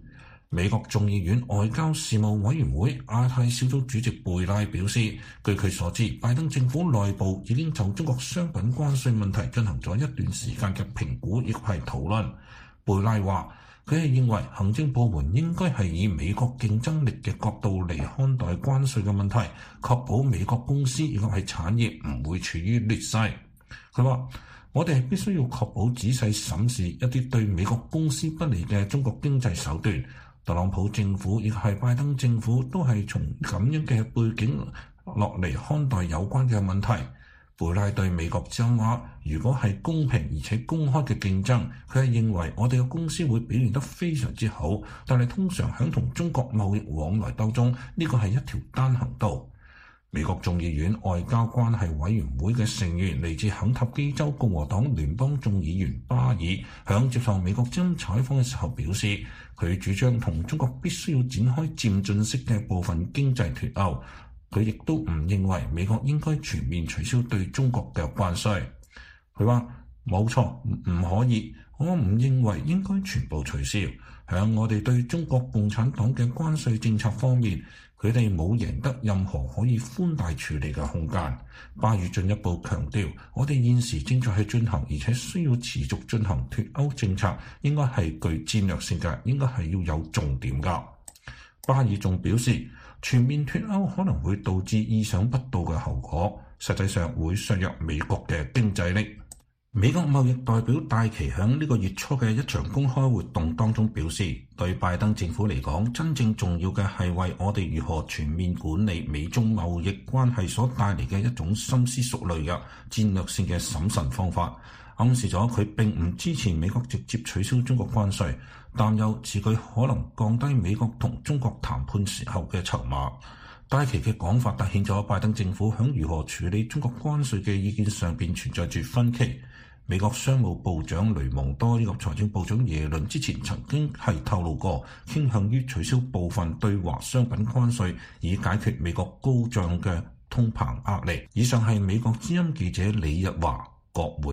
美國眾議院外交事務委員會亞太小組主席貝拉表示，據佢所知，拜登政府內部已經就中國商品關稅問題進行咗一段時間嘅評估，亦係討論。貝拉話，佢係認為行政部門應該係以美國競爭力嘅角度嚟看待關稅嘅問題，確保美國公司以及係產業唔會處於劣勢。佢話，我哋係必須要確保仔細審視一啲對美國公司不利嘅中國經濟手段。特朗普政府亦係拜登政府都係從咁樣嘅背景落嚟看待有關嘅問題。貝拉對美國之音話，如果係公平而且公開嘅競爭，佢係認為我哋嘅公司會表現得非常之好，但係通常響同中國貿易往來當中，呢個係一條單行道。美國眾議院外交關係委員會嘅成員嚟自肯塔基州共和黨聯邦眾議員巴爾響接受美國之音採訪嘅時候表示，佢主張同中國必須要展開漸進式嘅部分經濟脫鈎。佢亦都唔認為美國應該全面取消對中國嘅關稅。佢話冇錯，唔可以，我唔認為應該全部取消。響我哋對中國共產黨嘅關稅政策方面，佢哋冇贏得任何可以寬大處理嘅空間。巴爾進一步強調，我哋現時正在去進行，而且需要持續進行脫歐政策，應該係具戰略性嘅，應該係要有重點㗎。巴爾仲表示，全面脫歐可能會導致意想不到嘅後果，實際上會削弱美國嘅經濟力。美國貿易代表戴琪響呢個月初嘅一場公開活動當中表示，對拜登政府嚟講，真正重要嘅係為我哋如何全面管理美中貿易關係所帶嚟嘅一種深思熟慮嘅戰略性嘅審慎方法，暗示咗佢並唔支持美國直接取消中國關稅，擔憂此舉可能降低美國同中國談判時候嘅籌碼。戴琪嘅講法凸顯咗拜登政府響如何處理中國關稅嘅意見上邊存在住分歧。美國商務部長雷蒙多以及財政部長耶倫之前曾經係透露過，傾向於取消部分對華商品關稅，以解決美國高漲嘅通膨壓力。以上係美國之音記者李日華國會。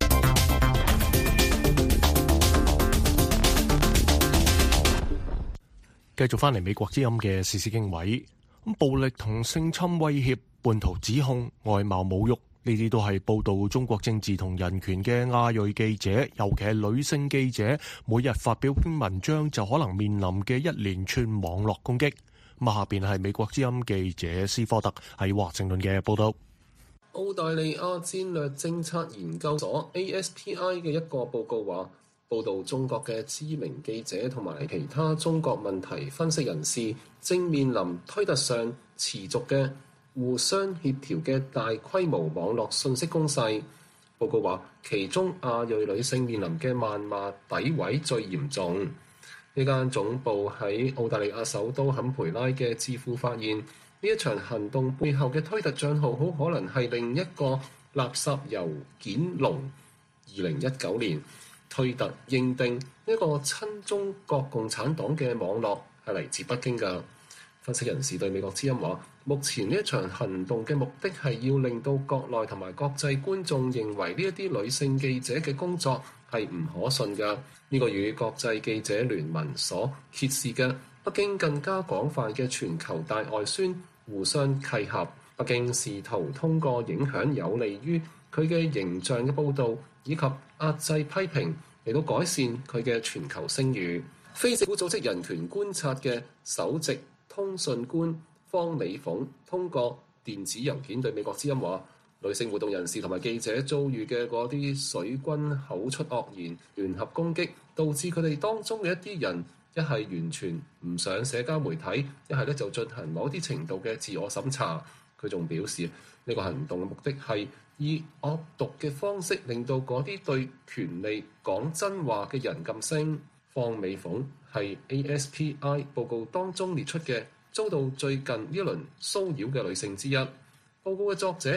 繼續翻嚟美國之音嘅時事經緯，暴力同性侵威脅、叛徒指控、外貌侮辱，呢啲都係報導中國政治同人權嘅亞裔記者，尤其係女性記者，每日發表篇文章就可能面臨嘅一連串網絡攻擊。下邊係美國之音記者斯科特喺華盛頓嘅報導。 澳大利亞戰略政策研究所 ASPI 嘅一個報告話，報導中國嘅知名記者同埋其他中國問題分析人士正面臨推特上持續嘅互相協調嘅大規模網絡信息攻勢。報告話，其中亞裔女性面臨嘅謾罵詆毀最嚴重。呢間總部喺澳大利亞首都坎培拉嘅智庫發現，呢一場行動背後嘅推特帳號好可能係另一個垃圾郵件龍。2019年，推特認定呢個親中國共產黨嘅網絡係嚟自北京㗎。分析人士對美國之音話，目前呢一場行動嘅目的係要令到國內同埋國際觀眾認為呢一啲女性記者嘅工作係唔可信㗎。呢個與國際記者聯盟所揭示嘅北京更加廣泛嘅全球大外宣互相契合。北京試圖通過影響有利於佢嘅形象嘅報導以及壓制批評嚟到改善佢嘅全球聲譽。非政府組織人權觀察嘅首席通訊官方美鳳通過電子郵件對美國之音話，女性活動人士同埋記者遭遇嘅嗰啲水軍口出惡言、聯合攻擊，導致佢哋當中嘅一啲人一係完全唔上社交媒體，一係咧就進行某啲程度嘅自我審查。佢仲表示，呢個行動嘅目的係以惡毒嘅方式令到嗰啲對權利講真話嘅人噤聲。方美鳳係 ASPI 報告當中列出嘅遭到最近呢一輪騷擾嘅女性之一。報告嘅作者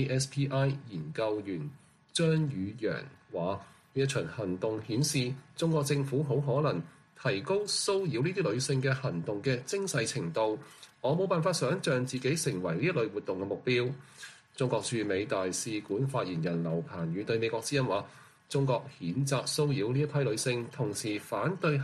ASPI 研究員張宇陽話：呢一場行動顯示中國政府好可能提高騷擾呢啲女性嘅行動嘅精細程度。我冇辦法想像自己成為呢一類活動嘅目標。中國駐美大使館發言人劉鵬宇對美國之音話：中國譴責騷擾呢一批女性，同時反對喺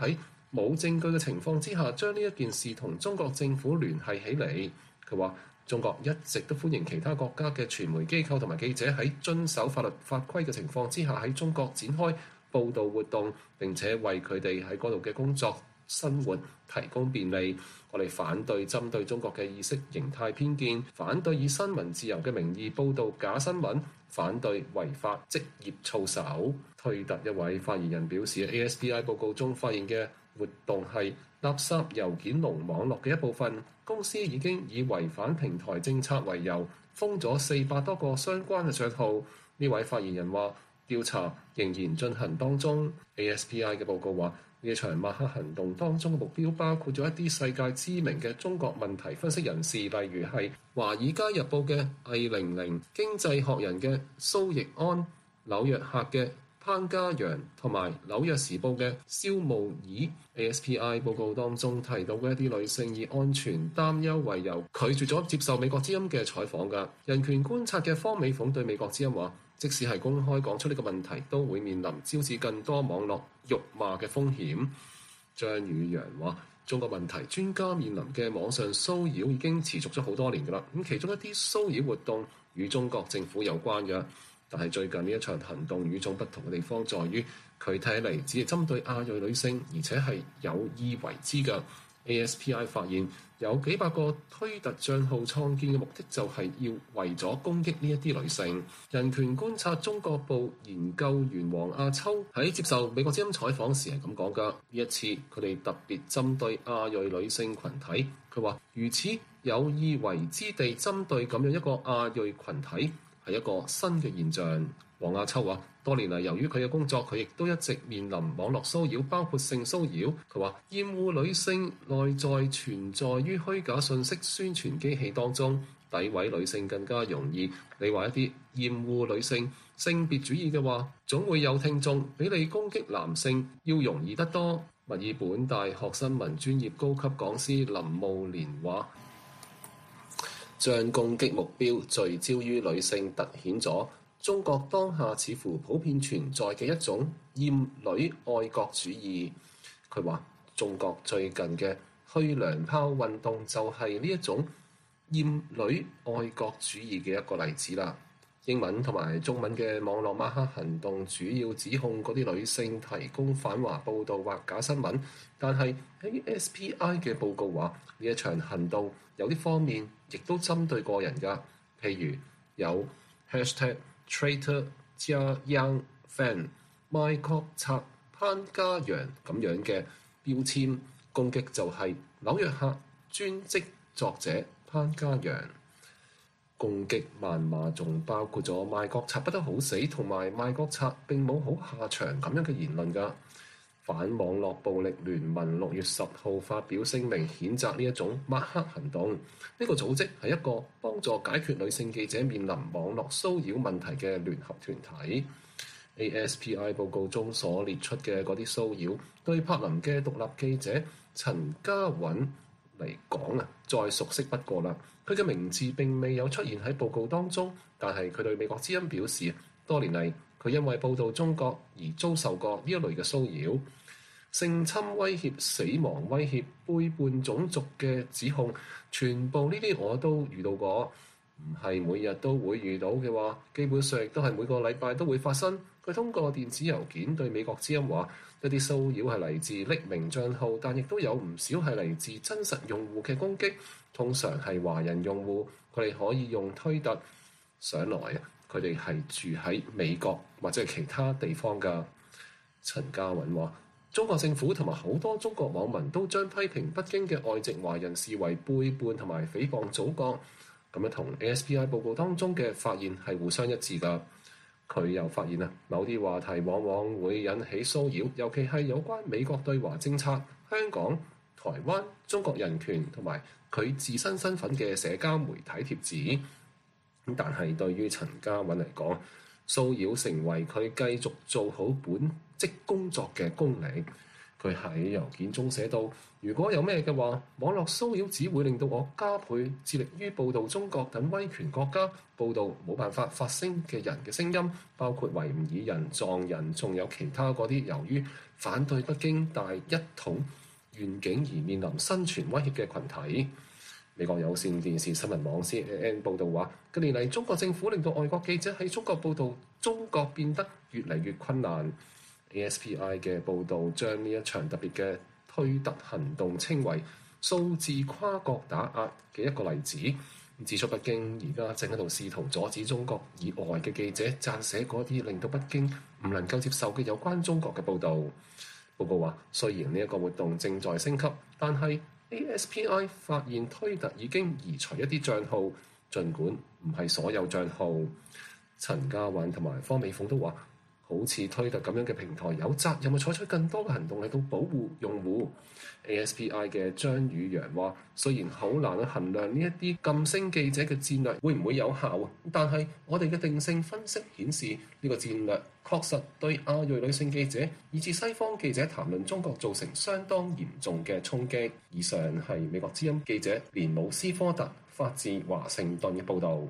冇證據嘅情況之下，將呢一件事同中國政府聯繫起嚟。佢話：中國一直都歡迎其他國家嘅傳媒機構同埋記者喺遵守法律法規嘅情況之下喺中國展開報導活動，並且為佢哋喺嗰度嘅工作生活提供便利。我哋反對針對中國嘅意識形態偏見，反對以新聞自由嘅名義報導假新聞，反對違法職業操守。推特一位發言人表示 ，ASPI 報告中發現嘅活動係垃圾郵件龍網絡嘅一部分，公司已經以違反平台政策為由封咗400多個相關嘅帳號。呢位發言人話：調查仍然進行當中。ASPI 嘅報告話，呢一場抹黑行動當中嘅目標包括咗一啲世界知名嘅中國問題分析人士，例如係《華爾街日報》嘅魏玲玲、《經濟學人》嘅蘇奕安、紐約客嘅潘嘉陽同埋《紐約時報》嘅蕭慕爾。ASPI 報告當中提到嘅一啲女性以安全擔憂為由，拒絕咗接受美國之音嘅採訪㗎。人權觀察嘅方美鳳對美國之音話：即使係公開講出呢個問題，都會面臨招致更多網絡辱罵嘅風險。張宇陽話：中國問題專家面臨嘅網上騷擾已經持續咗好多年㗎啦。咁其中一啲騷擾活動與中國政府有關嘅，但係最近呢一場行動與眾不同嘅地方在於，佢睇嚟只係針對亞裔女性，而且係有意為之嘅。ASPI 發現有幾百個推特帳號創建嘅目的就係要為咗攻擊呢一啲女性。人權觀察中國部研究員黃亞秋喺接受美國之音採訪時係咁講㗎。呢一次佢哋特別針對亞裔女性群體，佢話如此有意為之地針對咁樣一個亞裔群體係一個新嘅現象。黃亞秋話：多年嚟，由於佢嘅工作，佢亦都一直面臨網絡騷擾，包括性騷擾。佢話厭惡女性內在存在於虛假信息宣傳機器當中，詆毀女性更加容易。你話一啲厭惡女性性別主義嘅話，總會有聽眾比你攻擊男性要容易得多。墨爾本大學新聞專業高級講師林慕蓮話：將攻擊目標聚焦於女性，凸顯咗中國當下似乎普遍存在嘅一種厭女愛國主義。佢話中國最近嘅去娘炮運動就係呢一種厭女愛國主義嘅一個例子啦。英文同埋中文嘅網絡抹黑行動主要指控嗰啲女性提供反華報導或假新聞，但係喺 ASPI 嘅報告話呢一場行動有啲方面亦都針對個人㗎，譬如有 #Traitor 加 Young Fan 賣國賊潘嘉陽咁樣嘅標籤，攻擊就係紐約客專職作者潘嘉陽。攻擊謾罵仲包括咗賣國賊不得好死同埋賣國賊並冇好下場咁樣嘅言論㗎。反網絡暴力聯盟6月10號發表聲明譴責呢一種抹黑行動。呢個組織係一個幫助解決女性記者面臨網絡騷擾問題嘅聯合團體。ASPI 報告中所列出嘅嗰啲騷擾，對柏林嘅獨立記者陳嘉允嚟講再熟悉不過啦。佢嘅名字並未有出現喺報告當中，但係佢對美國之音表示，多年嚟佢因為報導中國而遭受過呢一類嘅騷擾、性侵威脅、死亡威脅、背叛種族嘅指控，全部呢啲我都遇到過。唔係每日都會遇到嘅話，基本上亦都係每個禮拜都會發生。佢通過電子郵件對美國之音話，一啲騷擾係嚟自匿名帳號，但亦都有唔少係嚟自真實用戶嘅攻擊。通常係華人用戶，佢哋可以用推特上來，佢哋係住喺美國或者係其他地方㗎。陳嘉允話：中國政府同埋好多中國網民都將批評北京嘅外籍華人視為背叛同埋誹謗祖國，咁樣同 ASPI 報告當中嘅發現係互相一致㗎。佢又發現某啲話題往往會引起騷擾，尤其係有關美國對華政策、香港、台灣、中國人權同埋佢自身身份嘅社交媒體貼紙。但係對於陳嘉允嚟講，騷擾成為佢繼續做好本職工作嘅功力。佢喺郵件中寫道：如果有咩嘅話，網絡騷擾只會令到我加倍致力於報導中國等威權國家，報導冇辦法發聲嘅人嘅聲音，包括維吾爾人、藏人，仲有其他嗰啲由於反對北京大一統願景而面臨生存威脅嘅群體。美國有線電視新聞網 CNN 報導話，近年嚟中國政府令到外國記者喺中國報導中國變得越嚟越困難。ASPI 嘅報導將呢一場特別嘅推特行動稱為數字跨國打壓嘅一個例子，指出北京而家正喺度試圖阻止中國以外嘅記者撰寫嗰啲令到北京唔能夠接受嘅有關中國嘅報導。報告話，雖然呢一個活動正在升級，但係 ASPI 發現推特已經移除一啲帳號，儘管唔係所有帳號。陳嘉韻同埋方美鳳都話，好似推特咁樣嘅平台有責任去採取更多嘅行動嚟到保護用戶。ASPI 嘅張宇陽話，雖然好難去衡量呢一啲禁聲記者嘅戰略會唔會有效，但係我哋嘅定性分析顯示，呢個戰略確實對亞裔女性記者以至西方記者談論中國造成相當嚴重嘅衝擊。以上係美國之音記者連姆斯科特發自華盛頓嘅報導。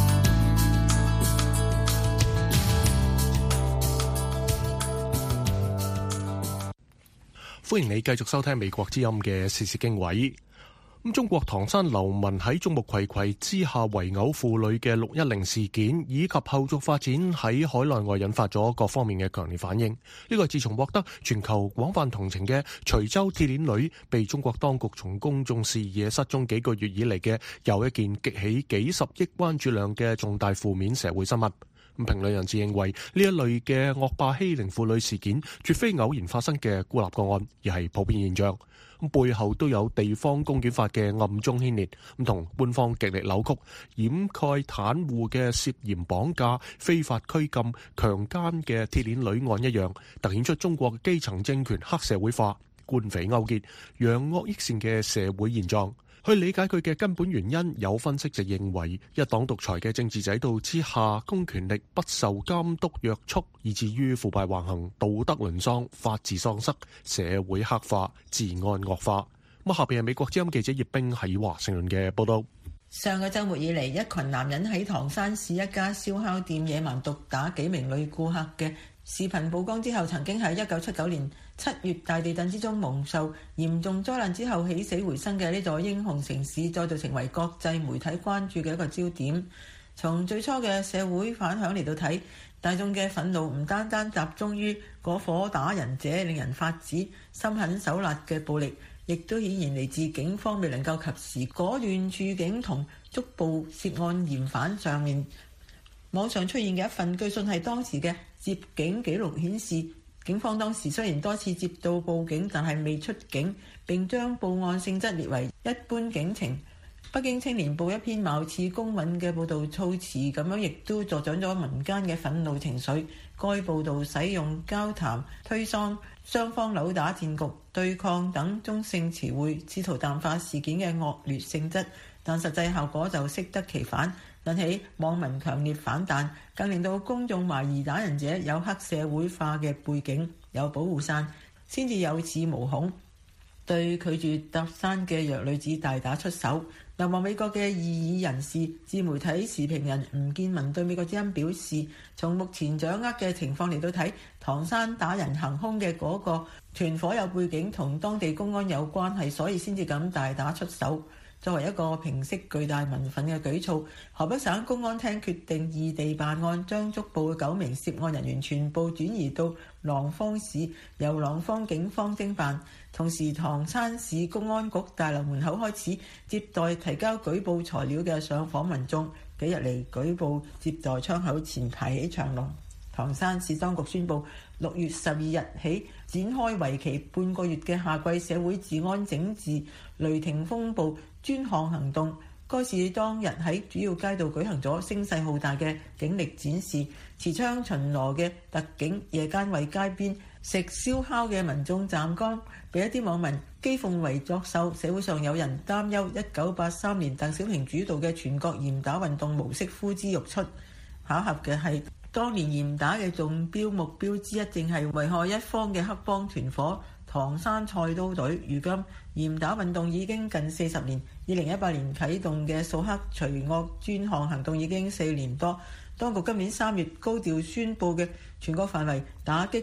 歡迎你繼續收聽美國之音嘅時事經緯。中國唐山流民喺眾目睽睽之下圍毆婦女嘅610事件，以及後續發展喺海內外引發咗各方面嘅強烈反應。呢個自從獲得全球廣泛同情嘅徐州鐵鏈女被中國當局從公眾視野失蹤幾個月以嚟嘅又一件激起幾十億關注量嘅重大負面社會新聞。評論人士認為呢一類嘅惡霸欺凌婦女事件絕非偶然發生嘅孤立個案，而係普遍現象。背後都有地方公檢法嘅暗中牽連，同官方極力扭曲掩蓋袒護嘅涉嫌綁架、非法拘禁、強姦嘅鐵鏈女案一樣，突顯出中國基層政權黑社會化、官匪勾結、揚惡益善嘅社會現狀。去理解佢嘅根本原因，有分析就認為一黨獨裁嘅政治制度之下，公權力不受監督約束，以至於腐敗橫行、道德淪喪、法治喪失、社會黑化、治安惡化。下邊係美國之音記者葉冰喺華盛頓嘅報道。 上個週末以嚟，一群男人喺唐山市一家燒烤店野蠻毒打幾名女顧客嘅視頻曝光之後，曾經喺1979年7月大地震之中蒙受嚴重災難之後起死回生嘅呢座英雄城市，再度成為國際媒體關注嘅一個焦點。從最初嘅社會反響嚟到睇，大眾嘅憤怒唔單單集中於嗰伙打人者令人髮指、心狠手辣嘅暴力，亦都顯然嚟自警方未能夠及時果斷處警同捉捕涉案嫌犯上面。網上出現嘅一份據信係當時嘅接警記錄顯示，警方當時雖然多次接到報警，但係未出警，並將報案性質列為一般警情。北京青年報一篇貌似公允嘅報導措辭咁樣，亦都助長咗民間嘅憤怒情緒。該報導使用交談、推搡、雙方扭打戰局、對抗等中性詞彙，試圖淡化事件嘅惡劣性質，但實際效果就適得其反，引起網民強烈反彈，更令到公眾懷疑打人者有黑社會化嘅背景，有保護傘，先至有恃無恐，對拒絕搭訕嘅弱女子大打出手。流亡美國嘅異議人士、自媒體時評人吳建文對美國之音表示，從目前掌握嘅情況嚟到睇，唐山打人行兇嘅嗰個團夥有背景，同當地公安有關係，所以先至咁大打出手。作為一個平息巨大民憤嘅舉措，河北省公安廳決定異地辦案，將捉捕嘅9名涉案人員全部轉移到廊坊市，由廊坊警方偵辦。同時，唐山市公安局大樓門口開始接待提交舉報材料嘅上訪民眾。幾日嚟，舉報接待窗口前排起長龍。唐山市當局宣布，6月12日起展開為期半個月嘅夏季社會治安整治雷霆風暴專項行動。該市當日喺主要街道舉行咗聲勢浩大嘅警力展示，持槍巡邏嘅特警夜間為街邊食燒烤嘅民眾站崗，被一啲網民譏諷為作秀。社會上有人擔憂1983年鄧小平主導嘅全國嚴打運動模式呼之欲出。巧合嘅係，當年嚴打嘅中標目標之一，正係危害一方嘅黑幫團夥唐山菜刀隊。如今嚴打運動已經近40年，2018年啟動嘅掃黑除惡專項行動已經4年多。當局今年3月高調宣布嘅全國範圍打擊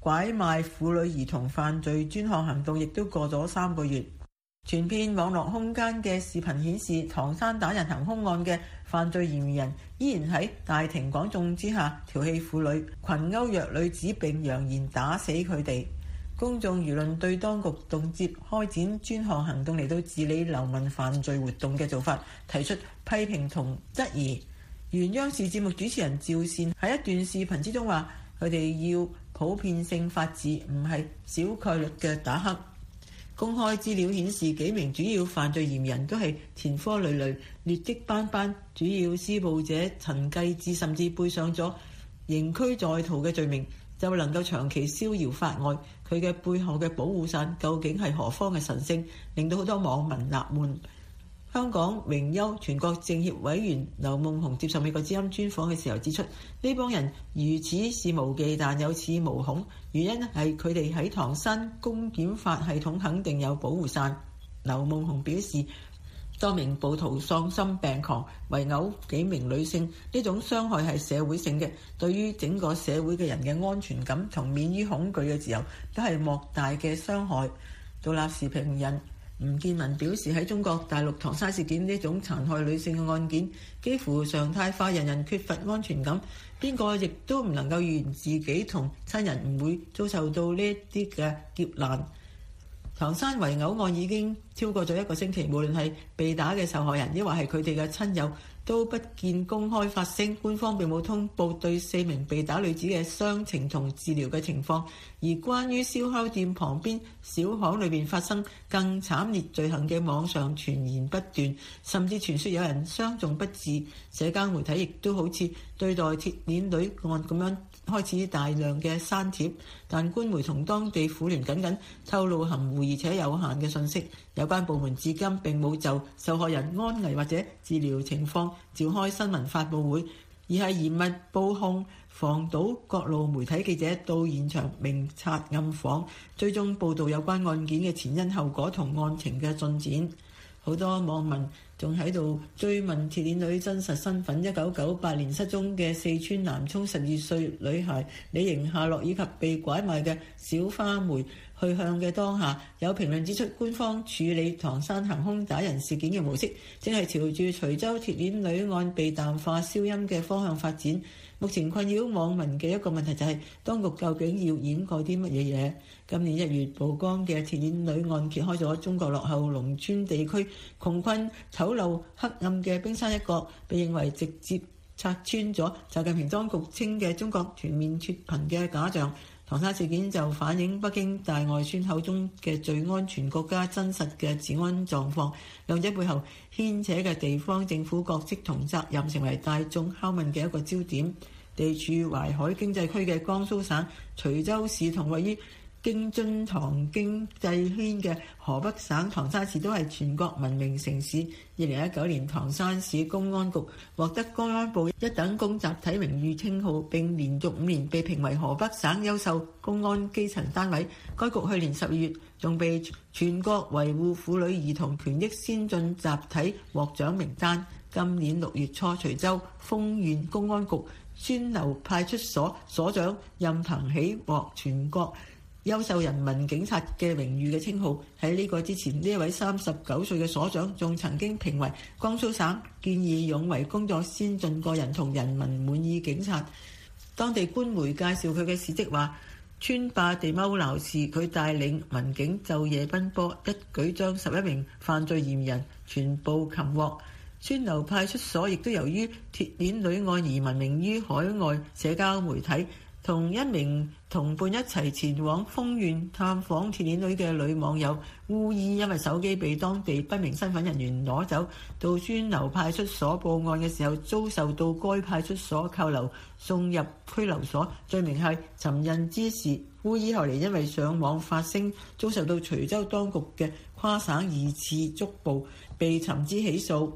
拐賣婦女兒童犯罪專項行動亦都過咗3個月。傳遍網絡空間嘅視頻顯示，唐山打人行兇案嘅犯罪嫌疑人依然喺大庭廣眾之下調戲婦女、群毆弱女子並揚言打死佢哋。公眾輿論對當局動輒開展專項行動嚟到治理流氓犯罪活動嘅做法提出批評同質疑。原央視節目主持人趙善喺一段視頻之中話：佢哋要普遍性法治，唔係小概率嘅打黑。公開資料顯示，幾名主要犯罪嫌疑人都係前科累累、劣跡斑斑，主要施暴者陳繼志甚至背上咗刑拘在逃嘅罪名，就能夠長期逍遙法外。佢嘅背後嘅保護傘究竟係何方嘅神聖，令到好多網民納悶。香港榮休全國政協委員劉夢熊接受美國之音專訪嘅時候指出，呢幫人如此肆無忌憚有恃無恐，原因係佢哋喺唐山公檢法系統肯定有保護傘。劉夢熊表示，多名暴徒喪心病狂，圍毆幾名女性，呢種傷害係社會性嘅，對於整個社會嘅人嘅安全感同免於恐懼嘅自由都係莫大嘅傷害。獨立時評人吳建文表示，喺中國大陸唐山事件呢種殘害女性嘅案件幾乎常態化，人人缺乏安全感，邊個亦都唔能夠預言自己同親人唔會遭受到呢啲嘅劫難。唐山圍毆案已經超過咗1個星期，無論係被打嘅受害人，抑或係佢哋嘅親友，都不見公開發聲。官方並冇通報對4名被打女子嘅傷情同治療嘅情況。而關於燒烤店旁邊小巷裏面發生更慘烈罪行嘅網上傳言不斷，甚至傳說有人傷重不治。社交媒體亦都好似對待鐵鏈女案咁樣開始大量嘅刪帖，但官媒同當地婦聯僅僅透露含糊而且有限嘅信息。有關部門至今並冇就受害人安危或者治療情況召開新聞發佈會，而係嚴密報控，防堵各路媒體記者到現場明察暗訪，追蹤報導有關案件嘅前因後果同案情嘅進展。好多網民仲喺度追問鐵鏈女真實身份。1998年失蹤嘅四川南充12歲女孩李瑩下落以及被拐賣嘅小花梅去向嘅當下，有評論指出，官方處理唐山行兇打人事件嘅模式正係朝住徐州鐵鏈女案被淡化消音嘅方向發展。目前困擾網民嘅一個問題就係，當局究竟要掩蓋啲乜嘢嘢？今年1月曝光嘅鐵鏈女案揭開咗中國落後農村地區窮困醜陋黑暗嘅冰山一角，被認為直接拆穿咗習近平當局稱嘅中國全面脫貧嘅假象。唐山事件就反映北京大外宣口中嘅最安全國家真實嘅治安狀況，兩者背後牽扯嘅地方政府角色同責任成為大眾拷問嘅一個焦點。地處淮海經濟區嘅江蘇省徐州市同位於京津唐經濟圈嘅河北省唐山市都係全國文明城市。2019年唐山市公安局獲得公安部一等功集體榮譽稱號，並連續5年被評為河北省優秀公安基層單位。該局去年12月仲被全國維護婦女兒童權益先進集體獲獎名單。今年6月初，徐州豐縣公安局孫樓派出所所長任鵬喜獲全國優秀人民警察嘅榮譽嘅稱號。喺呢個之前，呢一位39歲嘅所長仲曾經評為江蘇省見義勇為工作先進個人同人民滿意警察。當地官媒介紹佢嘅事蹟話，村霸地踎鬧事，佢帶領民警晝夜奔波，一舉將11名犯罪嫌疑人全部擒獲。孫樓派出所亦都由於鐵鏈女案而聞名於海外社交媒體。同一名同伴一齊前往豐縣探訪鐵鏈女嘅女網友烏衣，因為手機被當地不明身份人員攞走，到孫樓派出所報案嘅時候，遭受到該派出所扣留，送入拘留所，罪名係尋釁滋事。烏衣後嚟因為上網發聲，遭受到徐州當局嘅跨省2次捉捕，被尋知起訴。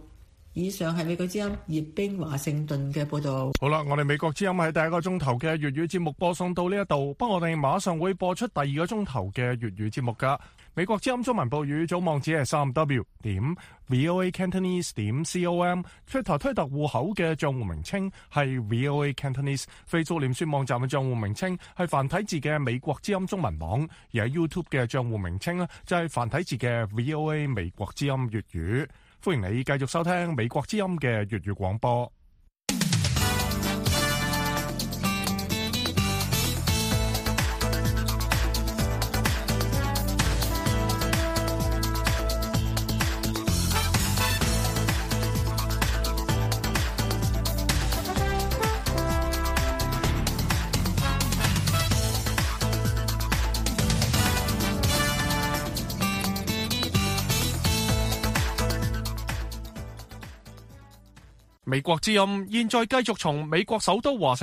以上係美國之音葉冰華盛頓嘅報導。 好啦，我哋美國之音喺第一個鐘頭嘅粵語節目播送到呢一度，不過我哋馬上會播出第二個鐘頭嘅粵語節目㗎。美國之音中文報語組網址係 3w.voacantonese.com，Twitter 推特戶口嘅帳戶名稱係 VOA Cantonese，Facebook 臉書網站嘅帳戶名稱係繁體字嘅美國之音中文網，而喺 YouTube 嘅帳戶名稱呢就係繁體字嘅 VOA 美國之音粵語。歡迎你繼續收聽美國之音嘅粵語廣播。美國之音現在繼續從美國首都華盛